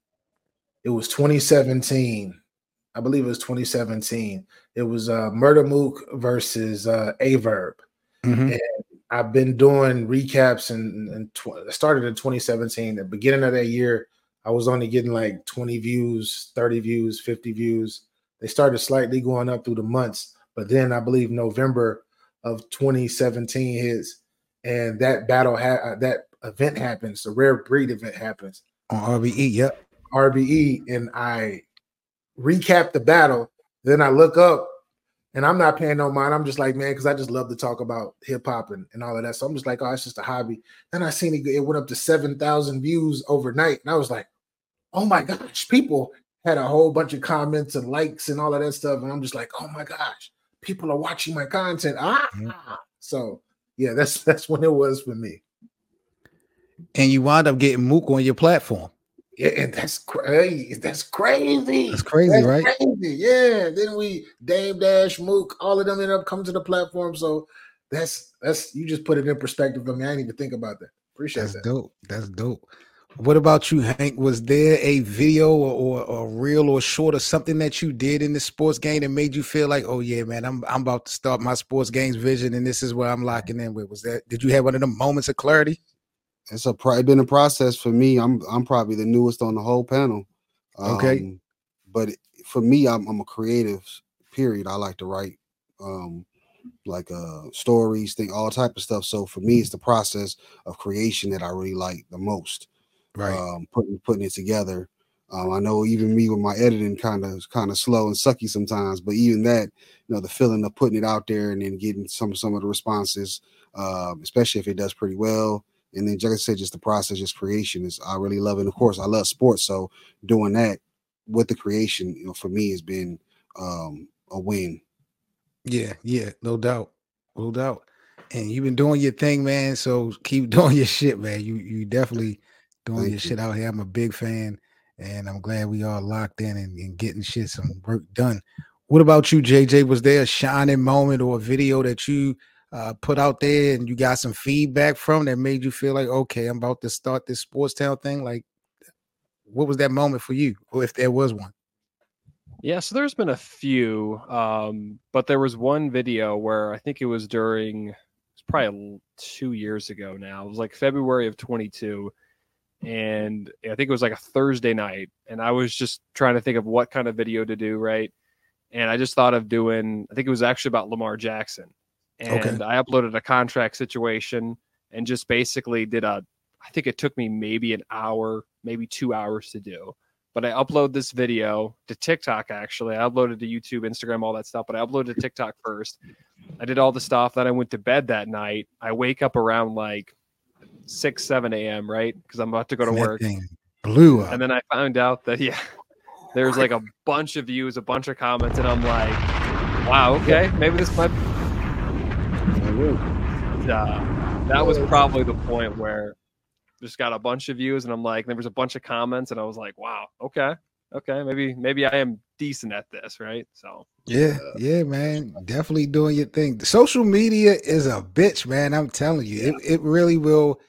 2017. I believe it was 2017. It was Murder Mook versus Averb. Mm-hmm. And I've been doing recaps and I started in 2017. At the beginning of that year, I was only getting like 20 views, 30 views, 50 views. They started slightly going up through the months, but then I believe November of 2017 hits, and that that event happens. The Rare Breed event happens on RBE. Yep, RBE, and I recap the battle. Then I look up, and I'm not paying no mind. I'm just like, man, because I just love to talk about hip hop and all of that. So I'm just like, oh, it's just a hobby. Then I seen it went up to 7,000 views overnight, and I was like, oh my gosh, people had a whole bunch of comments and likes and all of that stuff, and I'm just like, oh my gosh, people are watching my content. So yeah, that's when it was for me. And you wound up getting Mook on your platform. Yeah, and that's crazy. That's crazy. That's crazy, right? Crazy. Yeah. Then Dame Dash, Mook, all of them ended up coming to the platform. So that's you just put it in perspective for me. I didn't even think about that. Appreciate that. Dope. That's dope. What about you, Hank? Was there a video or a reel or short or something that you did in the sports game that made you feel like, oh yeah, man, I'm about to start my sports games vision, and this is where I'm locking in with? Did you have one of them moments of clarity? It's been a process for me. I'm probably the newest on the whole panel. Okay. But for me, I'm a creative, period. I like to write stories, all type of stuff. So for me, it's the process of creation that I really like the most. Right. Putting it together. I know even me with my editing kind of slow and sucky sometimes, but even that, the feeling of putting it out there and then getting some of the responses, especially if it does pretty well. And then, like I said, just the process, just creation I really love it. And of course, I love sports. So doing that with the creation, for me has been a win. Yeah, no doubt. No doubt. And you've been doing your thing, man. So keep doing your shit, man. You definitely doing Thank your you. shit out here. I'm a big fan, and I'm glad we all locked in and getting shit some work done. What about you, JJ? Was there a shining moment or a video that you put out there and you got some feedback from that made you feel like, okay, I'm about to start this Sports Town thing? Like, what was that moment for you, or if there was one? Yeah, so there's been a few, but there was one video where I think it was probably 2 years ago now. It was like February of 22, and I think it was like a Thursday night, and I was just trying to think of what kind of video to do, right? And I just thought of doing, I think it was actually about Lamar Jackson. And I uploaded a contract situation and just basically I think it took me maybe an hour, maybe 2 hours to do. But I upload this video to TikTok, actually. I uploaded to YouTube, Instagram, all that stuff, but I uploaded to TikTok first. I did all the stuff. Then I went to bed that night. I wake up around like 6, 7 a.m., right? Because I'm about to go to work. Thing blew up. And then I found out that, there's like a bunch of views, a bunch of comments, and I'm like, wow, okay, maybe this might be. That was probably the point where just got a bunch of views, and I'm like, there was a bunch of comments, and I was like, wow, okay, maybe I am decent at this, right? So yeah, man, definitely doing your thing. Social media is a bitch, man. I'm telling you, it really will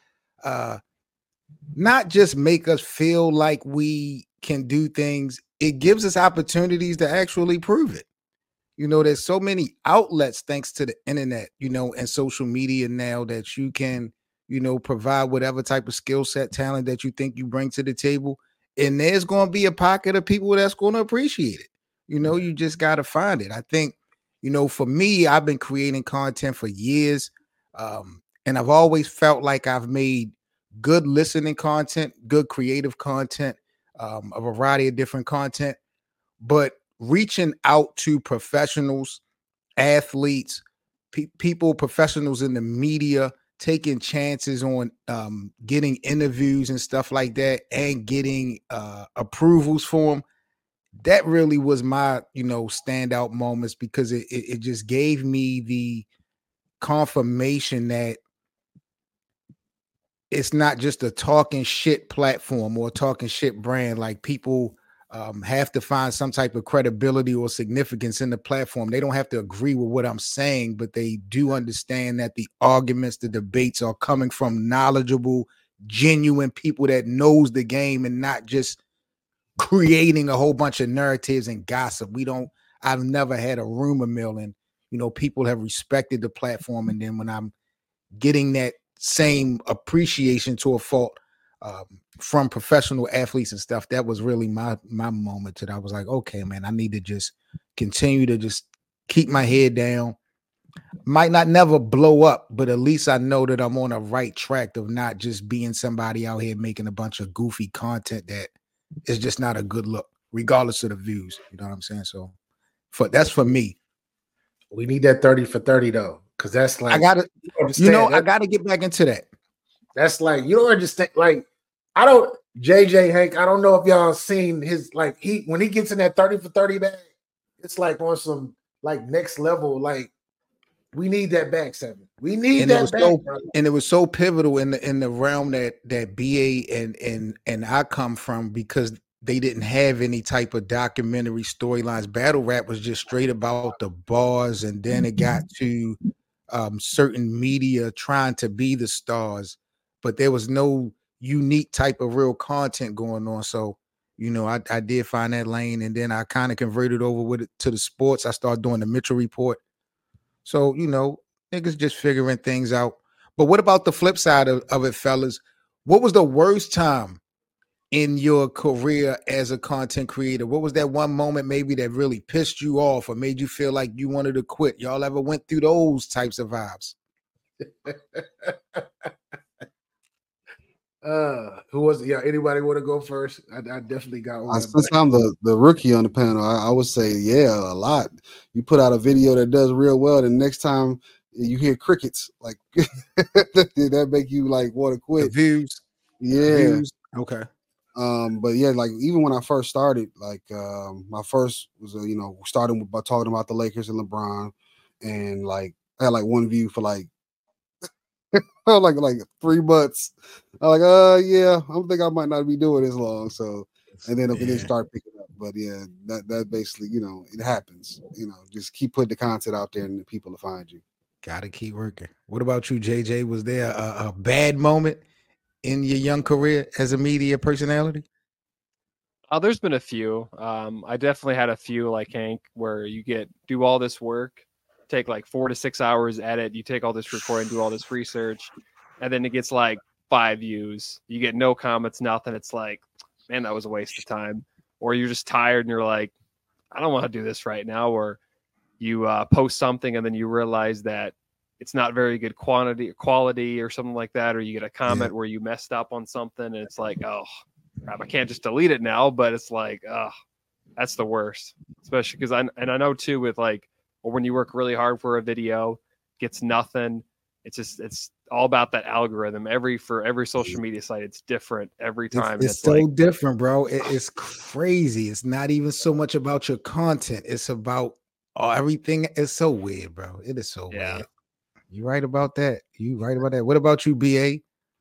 not just make us feel like we can do things. It gives us opportunities to actually prove it. There's so many outlets thanks to the internet, and social media now that you can, provide whatever type of skill set, talent that you think you bring to the table. And there's going to be a pocket of people that's going to appreciate it. You just got to find it. I think, for me, I've been creating content for years. And I've always felt like I've made good listening content, good creative content, a variety of different content, but reaching out to professionals, athletes, people, professionals in the media, taking chances on getting interviews and stuff like that, and getting approvals for them. That really was my, standout moments, because it just gave me the confirmation that it's not just a talking shit platform or a talking shit brand. Like, people have to find some type of credibility or significance in the platform. They don't have to agree with what I'm saying, but they do understand that the arguments, the debates are coming from knowledgeable, genuine people that knows the game, and not just creating a whole bunch of narratives and gossip. I've never had a rumor mill, and people have respected the platform. And then when I'm getting that same appreciation to a fault from professional athletes and stuff, that was really my moment that I was like, okay, man, I need to just continue to just keep my head down. Might not never blow up, but at least I know that I'm on a right track of not just being somebody out here making a bunch of goofy content that is just not a good look, regardless of the views. You know what I'm saying? So that's for me. We need that 30 for 30 though, because that's like, I gotta get back into that. That's like, you don't understand. Like, JJ Hank, I don't know if y'all seen his, like, when he gets in that 30 for 30 bag, it's like on some like next level. Like, we need that back, Seven. We need that back. And it was so pivotal in the realm that BA and I come from, because they didn't have any type of documentary storylines. Battle rap was just straight about the bars, and then it got to certain media trying to be the stars, but there was no unique type of real content going on. So, I did find that lane, and then I kind of converted over with it to the sports. I started doing the Mitchell Report. So, niggas just figuring things out. But what about the flip side of it, fellas? What was the worst time in your career as a content creator? What was that one moment maybe that really pissed you off or made you feel like you wanted to quit? Y'all ever went through those types of vibes? Who was it? Yeah, anybody want to go first? I definitely got one. Since I'm the rookie on the panel, I would say, yeah, a lot. You put out a video that does real well, the next time you hear crickets, like that make you like want to quit. The views. Yeah. Views. Okay. But yeah, like even when I first started, like my first was starting by talking about the Lakers and LeBron, and like I had like 1 view for like like 3 months. I'm like, yeah, I don't think I might not be doing this long. So, and then it didn't start picking up. But yeah, that basically, it happens. Just keep putting the content out there, and the people will find you. Gotta keep working. What about you, JJ? Was there a bad moment in your young career as a media personality? There's been a few. I definitely had a few like Hank, where you do all this work, take like 4 to 6 hours edit, you take all this recording, do all this research, and then it gets like 5 views. You get no comments, nothing. It's like, man, that was a waste of time. Or you're just tired and you're like, I don't want to do this right now. Or you post something and then you realize that it's not very good quality or something like that. Or you get a comment where you messed up on something and it's like, oh, crap, I can't just delete it now. But it's like, oh, that's the worst. Especially because I know too with like, or when you work really hard for a video, gets nothing. It's all about that algorithm. For every social media site, it's different every time. It's so like, different, bro. It's crazy. It's not even so much about your content. It's about everything. It's so weird, bro. It is so weird. You right about that. What about you, BA?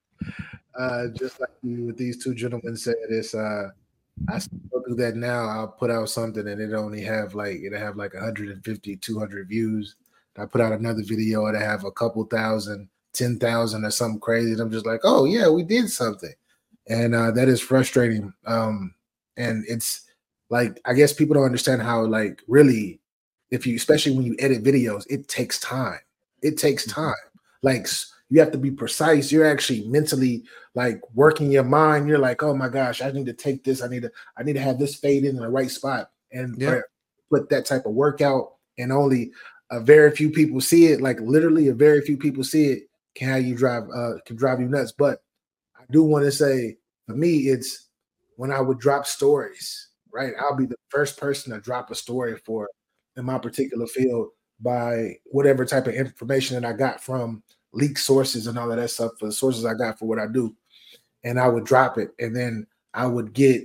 Just like what these two gentlemen said, it's I still do that now. I'll put out something and it'll have like 150, 200 views. I put out another video and I have a couple thousand, 10,000 or something crazy. And I'm just like, oh yeah, we did something. And that is frustrating. And it's like, I guess people don't understand how like really, especially when you edit videos, it takes time. It takes time. Like you have to be precise. You're actually mentally like working your mind. You're like, oh my gosh, I need to take this. I need to have this fade in the right spot and put that type of workout. And only a very few people see it. Like literally, a very few people see it. Can drive you nuts. But I do want to say, for me, it's when I would drop stories. Right, I'll be the first person to drop a story in my particular field by whatever type of information that I got from leaked sources and all of that stuff, for the sources I got for what I do. And I would drop it, and then I would get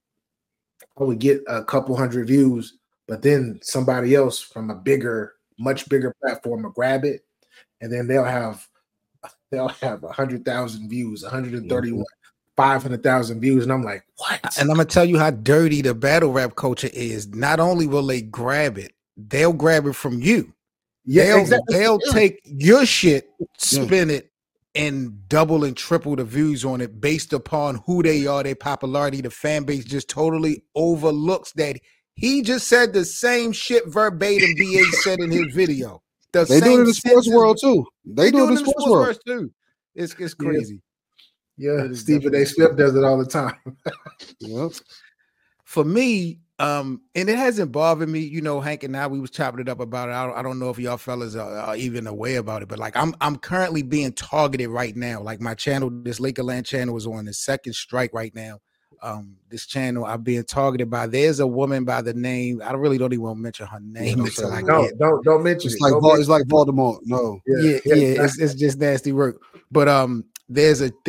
a couple hundred views, but then somebody else from a much bigger platform will grab it, and then they'll have 100,000 views, 131, 500,000 views, and I'm like, what? And I'm gonna tell you how dirty the battle rap culture is. Not only will they grab it, they'll grab it from you. Yeah, they'll take your shit, spin it, and double and triple the views on it based upon who they are, their popularity. The fan base just totally overlooks that he just said the same shit verbatim BA said in his video. They do it in the sports world too. They do it in the sports world too. It's crazy. Yeah, Stephen A. Smith does it all the time. For me, and it hasn't bothered me, Hank and I, we was chopping it up about it. I don't know if y'all fellas are even aware about it, but like I'm currently being targeted right now. Like my channel, this Lakerland channel, is on the second strike right now. This channel I'm being targeted by. There's a woman by the name. I really don't even want to mention her name until I get. Don't mention it. It's like Baltimore. No. Yeah. It's just nasty work. But there's a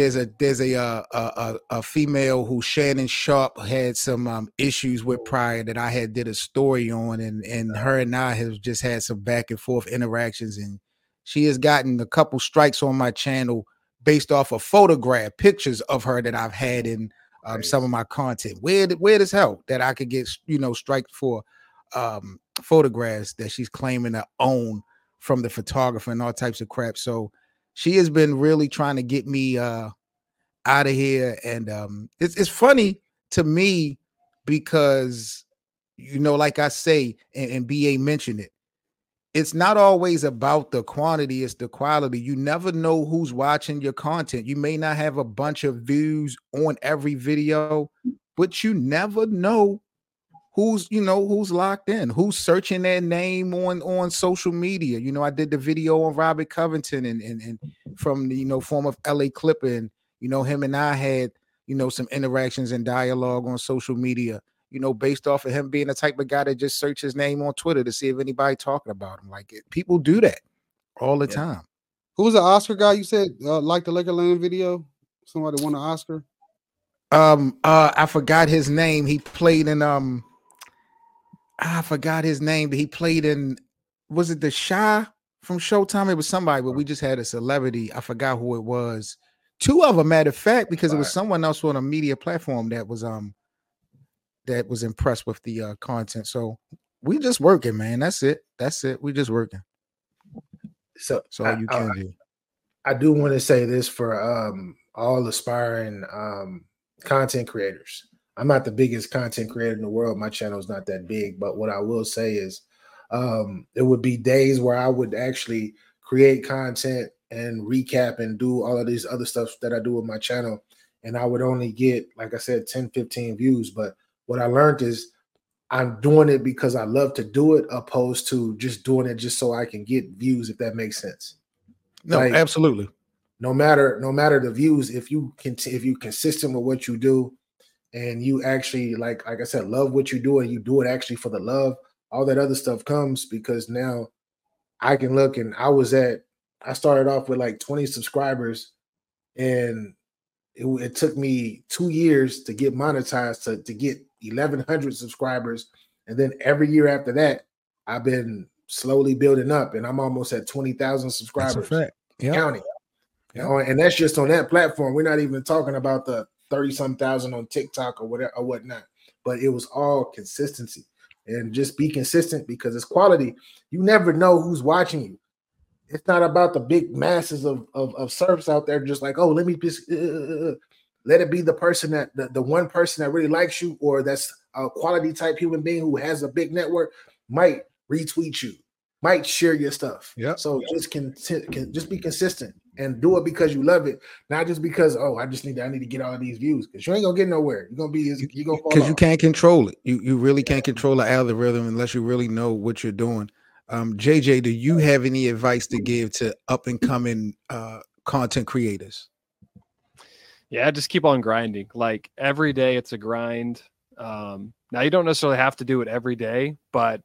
female who Shannon Sharp had some issues with prior that I had did a story on, and her and I have just had some back and forth interactions, and she has gotten a couple strikes on my channel based off of pictures of her that I've had in some of my content. Weird as hell that I could get striked for photographs that she's claiming to own from the photographer and all types of crap. So she has been really trying to get me out of here. And it's funny to me because, like I say, and BA mentioned it, it's not always about the quantity, it's the quality. You never know who's watching your content. You may not have a bunch of views on every video, but you never know who's locked in, who's searching their name on social media. I did the video on Robert Covington and from the form of LA Clipper, and him and I had some interactions and dialogue on social media, based off of him being the type of guy that just search his name on Twitter to see if anybody talking about him. Like people do that all the time. Who was the Oscar guy you said like the Lakerland video? Somebody won an Oscar. I forgot his name. He played in I forgot his name, but he played in, was it The Chi from Showtime. It was somebody, but we just had a celebrity. I forgot who it was. Two of them, matter of fact, because it was someone else on a media platform that was impressed with the content. So we just working, man. That's it. We just working. So all you can do. I do want to say this for all aspiring content creators. I'm not the biggest content creator in the world. My channel is not that big, but what I will say is there would be days where I would actually create content and recap and do all of these other stuff that I do with my channel. And I would only get, like I said, 10, 15 views. But what I learned is I'm doing it because I love to do it, opposed to just doing it just so I can get views, if that makes sense. No, like, absolutely. No matter the views, if you consistent with what you do, and you actually like I said, love what you do, and you do it actually for the love, all that other stuff comes, because now I can look, and I started off with like 20 subscribers, and it took me 2 years to get monetized to get 1,100 subscribers. And then every year after that, I've been slowly building up, and I'm almost at 20,000 subscribers. That's a fact. Yep. Counting. Yep. And that's just on that platform. We're not even talking about the 30-some thousand on TikTok or whatever or whatnot. But it was all consistency, and just be consistent, because it's quality. You never know who's watching you. It's not about the big masses of surfs out there just like, oh, let me just let it be the person that the one person that really likes you, or that's a quality type human being who has a big network, might retweet you, might share your stuff. Yeah. So just just be consistent and do it because you love it, not just because I need to get all of these views, because you ain't gonna get nowhere. You're gonna fall because you can't control it. You really can't control the algorithm unless you really know what you're doing. JJ, do you have any advice to give to up and coming content creators? Yeah, just keep on grinding. Like every day it's a grind. Now you don't necessarily have to do it every day, but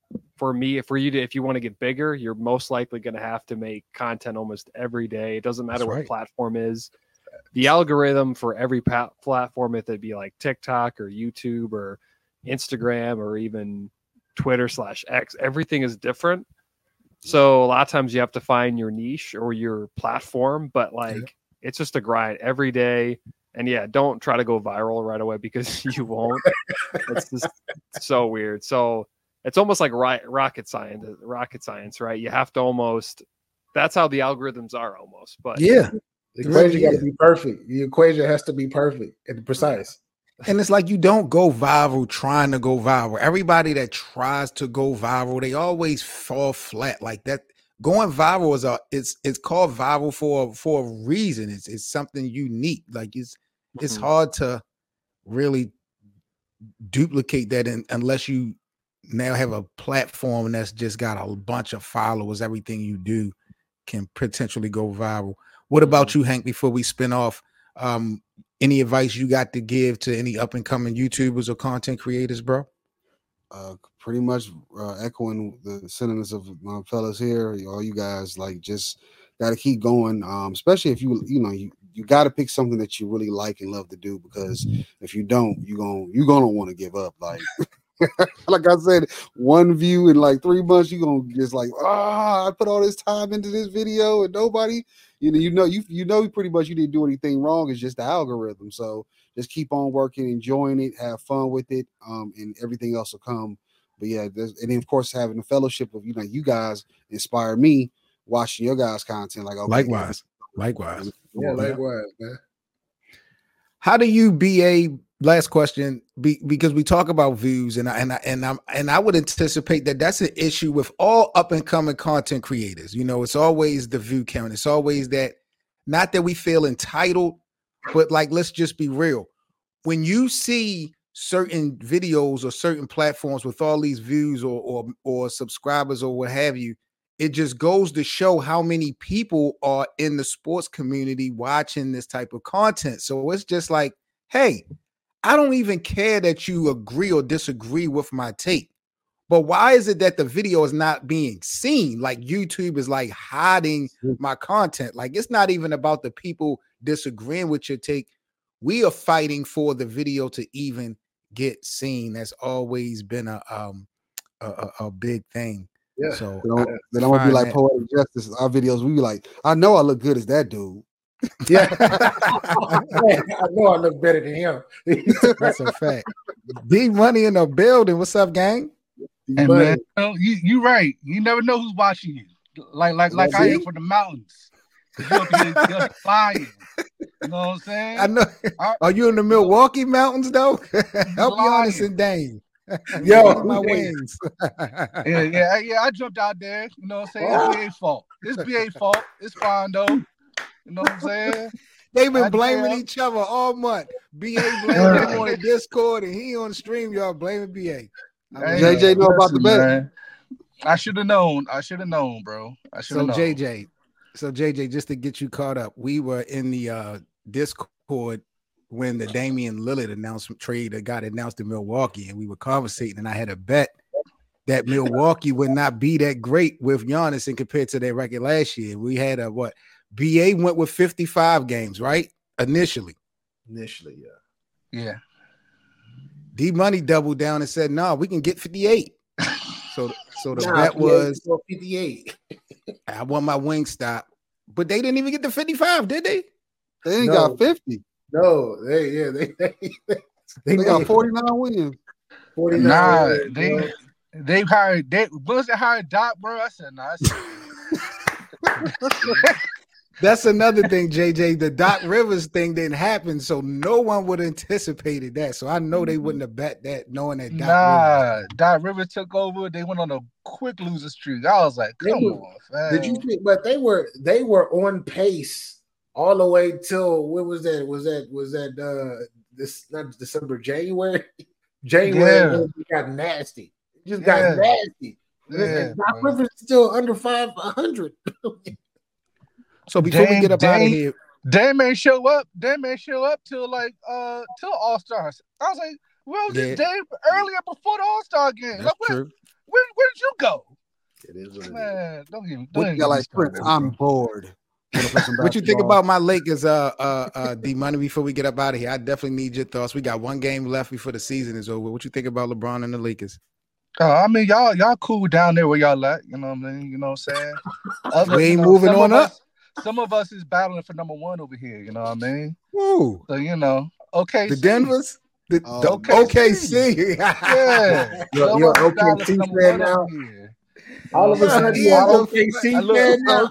if you want to get bigger, you're most likely going to have to make content almost every day. It doesn't matter what platform is. The algorithm for every platform, if it be like TikTok or YouTube or Instagram or even Twitter/X, everything is different. So a lot of times you have to find your niche or your platform, but it's just a grind every day. And yeah, don't try to go viral right away, because you won't. It's just so weird. So it's almost like rocket science, right? You have to that's how the algorithms are almost. But yeah, the equation got to be perfect. The equation has to be perfect and precise. And it's like you don't go viral trying to go viral. Everybody that tries to go viral, they always fall flat. Like that. Going viral it's called viral for a reason. It's something unique. Like it's hard to really duplicate that unless you now have a platform that's just got a bunch of followers. Everything you do can potentially go viral. What about you, Hank, before we spin off? Any advice you got to give to any up and coming YouTubers or content creators, bro? Pretty much echoing the sentiments of my fellas here. All you guys, like, just got to keep going. Especially if you got to pick something that you really like and love to do, because if you don't, you're gonna want to give up. Like, like I said, one view in like 3 months, you're gonna just like, I put all this time into this video and nobody, you know, pretty much you didn't do anything wrong. It's just the algorithm. So just keep on working, enjoying it, have fun with it, and everything else will come. But yeah, and then of course having the fellowship of you guys inspire me watching your guys' content. Like, okay, likewise, yeah, likewise, man. How do you be a last question? Because we talk about views, and I would anticipate that that's an issue with all up and coming content creators. It's always the view count. It's always that. Not that we feel entitled, but like, let's just be real. When you see certain videos or certain platforms with all these views or subscribers or what have you, it just goes to show how many people are in the sports community watching this type of content. So it's just like, hey, I don't even care that you agree or disagree with my take, but why is it that the video is not being seen? Like, YouTube is like hiding my content. Like, it's not even about the people disagreeing with your take. We are fighting for the video to even get seen. That's always been a big thing. Yeah. So Then I'm gonna be like Poetic Justice. Our videos, we be like, I know I look good as that dude. Yeah. I know I look better than him. that's a fact. D Money in the building. What's up, gang? And man, you right. You never know who's watching you. Like I am from the mountains. You up here just flying. You know what I'm saying? I know. Are you in the Milwaukee Mountains though? Help me honest and Dame. Yo, my wings. yeah. I jumped out there. You know what I'm saying? It's BA fault. It's BA fault. It's fine though. You know what I'm saying? They've been blaming each other all month. BA blaming him on the Discord, and he on the stream. Y'all blaming BA. JJ know about the bet. I should have known. Bro. I should have known. JJ, just to get you caught up, we were in the Discord when the Damian Lillard announcement trade that got announced in Milwaukee, and we were conversating, and I had a bet that Milwaukee would not be that great with Giannis in compared to their record last year. We had BA went with 55 games, right? Initially, yeah. D Money doubled down and said, "No, we can get 58." So the bet was 58. I want my wing stop, but they didn't even get to 55, did they? They ain't got 50. No, they got 49 wins. 49 nah, wins, they hired once they hired Doc, bro. I said, nah. That's another thing, JJ. The Doc Rivers thing didn't happen, so no one would have anticipated that. So I know they wouldn't have bet that, knowing that Doc Rivers took over. They went on a quick loser streak. I was like, come on, man. Did you think? But they were on pace all the way till what was that? Was that this not December, January? January it got nasty. It just got nasty. Yeah, Doc Rivers is still under 500. So before we get up out of here, Dame ain't show up. Dame ain't show up till till All Stars. I was like, well, this Dame earlier before the All Star game. That's like, true. Where did you go? It is what man. Don't even like Prince. I'm bored. What you think about my Lakers, D Money? Before we get up out of here, I definitely need your thoughts. We got one game left before the season is over. What you think about LeBron and the Lakers? I mean, y'all cool down there where y'all at. You know what I mean? You know what I'm saying? We ain't moving on up. Some of us is battling for number one over here. You know what I mean? Woo. So okay, the Denvers, the OKC. Yeah, you're OKC fan now. All of a sudden, you're OKC fan now.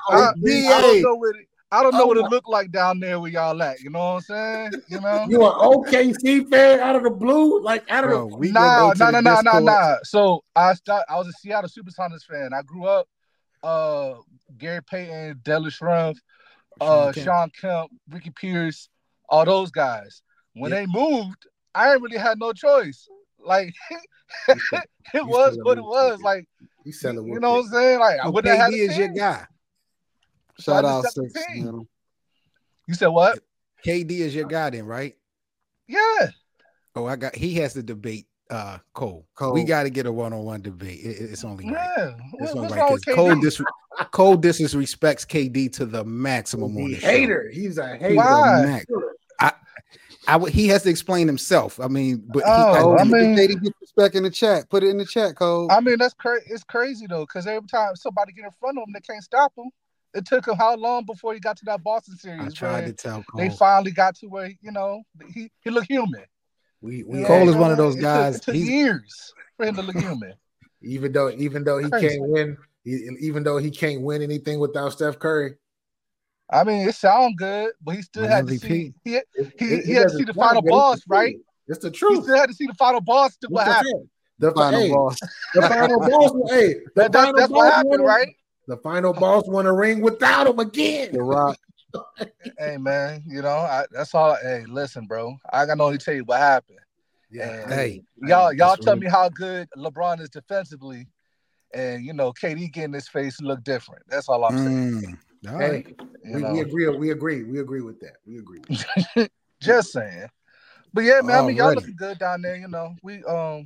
I don't know what it looked like down there where y'all at. You know what I'm saying? You know, you an OKC fan out of the blue, like out of the nah. So I was a Seattle SuperSonics fan. I grew up. Gary Payton, Dennis Rumph, Sean Kemp, Ricky Pierce, all those guys. When they moved, I ain't really had no choice. Like it was what it was. Like you know what I'm saying? Like I wouldn't have had KD is your guy. Shout out 16. You said what? KD is your guy then, right? Yeah. Oh, he has to debate Cole. We got to get a one-on-one debate. It's only right. Yeah. It's only right because Cole disrespects KD to the maximum on the hater. He's a hater. Why? He has to explain himself. I mean, but KD disrespect in the chat. Put it in the chat, Cole. I mean, that's crazy. It's crazy though, because every time somebody get in front of him, they can't stop him. It took him how long before he got to that Boston series? I tried to tell Cole. They finally got to where he looked human. Cole is one of those guys. It took years for him to look human. Even though he can't win, even though he can't win anything without Steph Curry. I mean, it sounds good, but he still had to see. He had to see the final boss, right? It's the truth. He still had to see the final boss. What happened? The final boss. The final boss. That's what happened, right? The final boss won a ring without him again. The Rock. Hey man, that's all. Hey, listen, bro. I can only tell you what happened. Yeah. Hey, y'all tell me how good LeBron is defensively, and KD getting his face look different. That's all I'm saying. All right. We agree. We agree with that. We agree. Just saying. But yeah, man. I mean, y'all looking good down there. We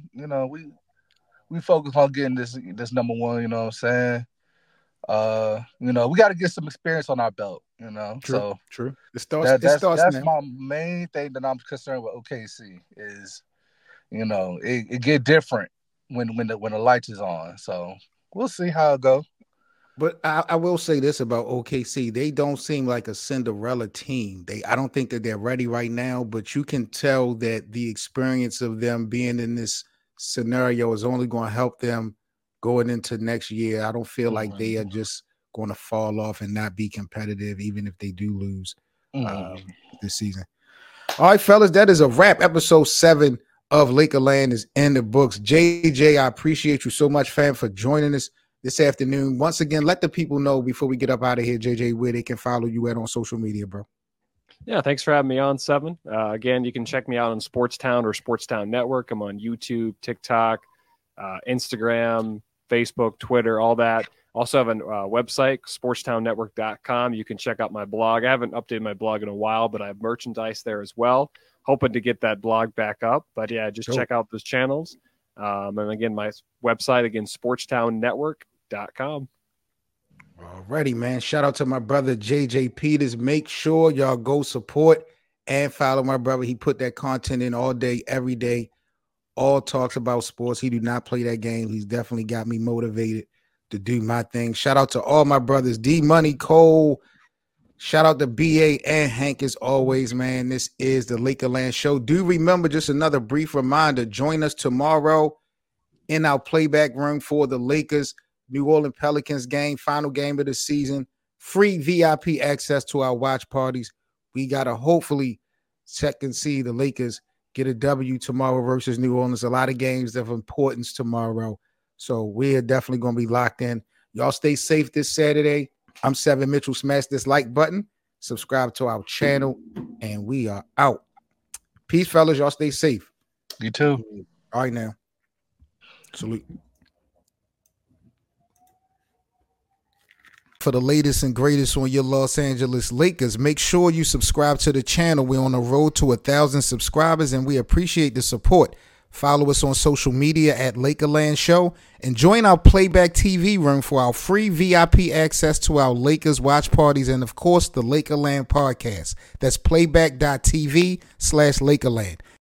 focus on getting this number one. You know what I'm saying? We got to get some experience on our belt. True. That's my main thing that I'm concerned with OKC is, it get different when the lights is on. So We'll see how it goes. But I will say this about OKC. They don't seem like a Cinderella team. I don't think that they're ready right now, but you can tell that the experience of them being in this scenario is only going to help them going into next year. I don't feel like they are just going to fall off and not be competitive, even if they do lose this season. All right, fellas, that is a wrap. Episode 7 of Lakerland is in the books. JJ, I appreciate you so much, fam, for joining us this afternoon. Once again, let the people know before we get up out of here, JJ, where they can follow you at on social media, bro. Yeah, thanks for having me on, Seven. Again, you can check me out on Sportstown or Sportstown Network. I'm on YouTube, TikTok, Instagram, Facebook, Twitter, all that. Also have a website, sportstownnetwork.com. You can check out my blog. I haven't updated my blog in a while, but I have merchandise there as well. Hoping to get that blog back up. But yeah, just check out those channels. And again, my website, again, sportstownnetwork.com. Alrighty, man. Shout out to my brother JJ Peters. Make sure y'all go support and follow my brother. He put that content in all day, every day. All talks about sports. He do not play that game. He's definitely got me motivated to do my thing. Shout out to all my brothers, D Money, Cole. Shout out to BA and Hank as always, man. This is the Lakerland Show. Do remember, just another brief reminder, join us tomorrow in our playback room for the Lakers New Orleans Pelicans game, final game of the season. Free VIP access to our watch parties. We got to hopefully check and see the Lakers get a W tomorrow versus New Orleans. A lot of games of importance tomorrow. So we're definitely going to be locked in. Y'all stay safe this Saturday. I'm Seven Mitchell. Smash this like button. Subscribe to our channel. And we are out. Peace, fellas. Y'all stay safe. You too. All right, now. Salute. For the latest and greatest on your Los Angeles Lakers, make sure you subscribe to the channel. We're on the road to 1,000 subscribers, and we appreciate the support. Follow us on social media at Lakerland Show and join our playback TV room for our free VIP access to our Lakers watch parties and, of course, the Lakerland podcast. That's playback.tv/Lakerland.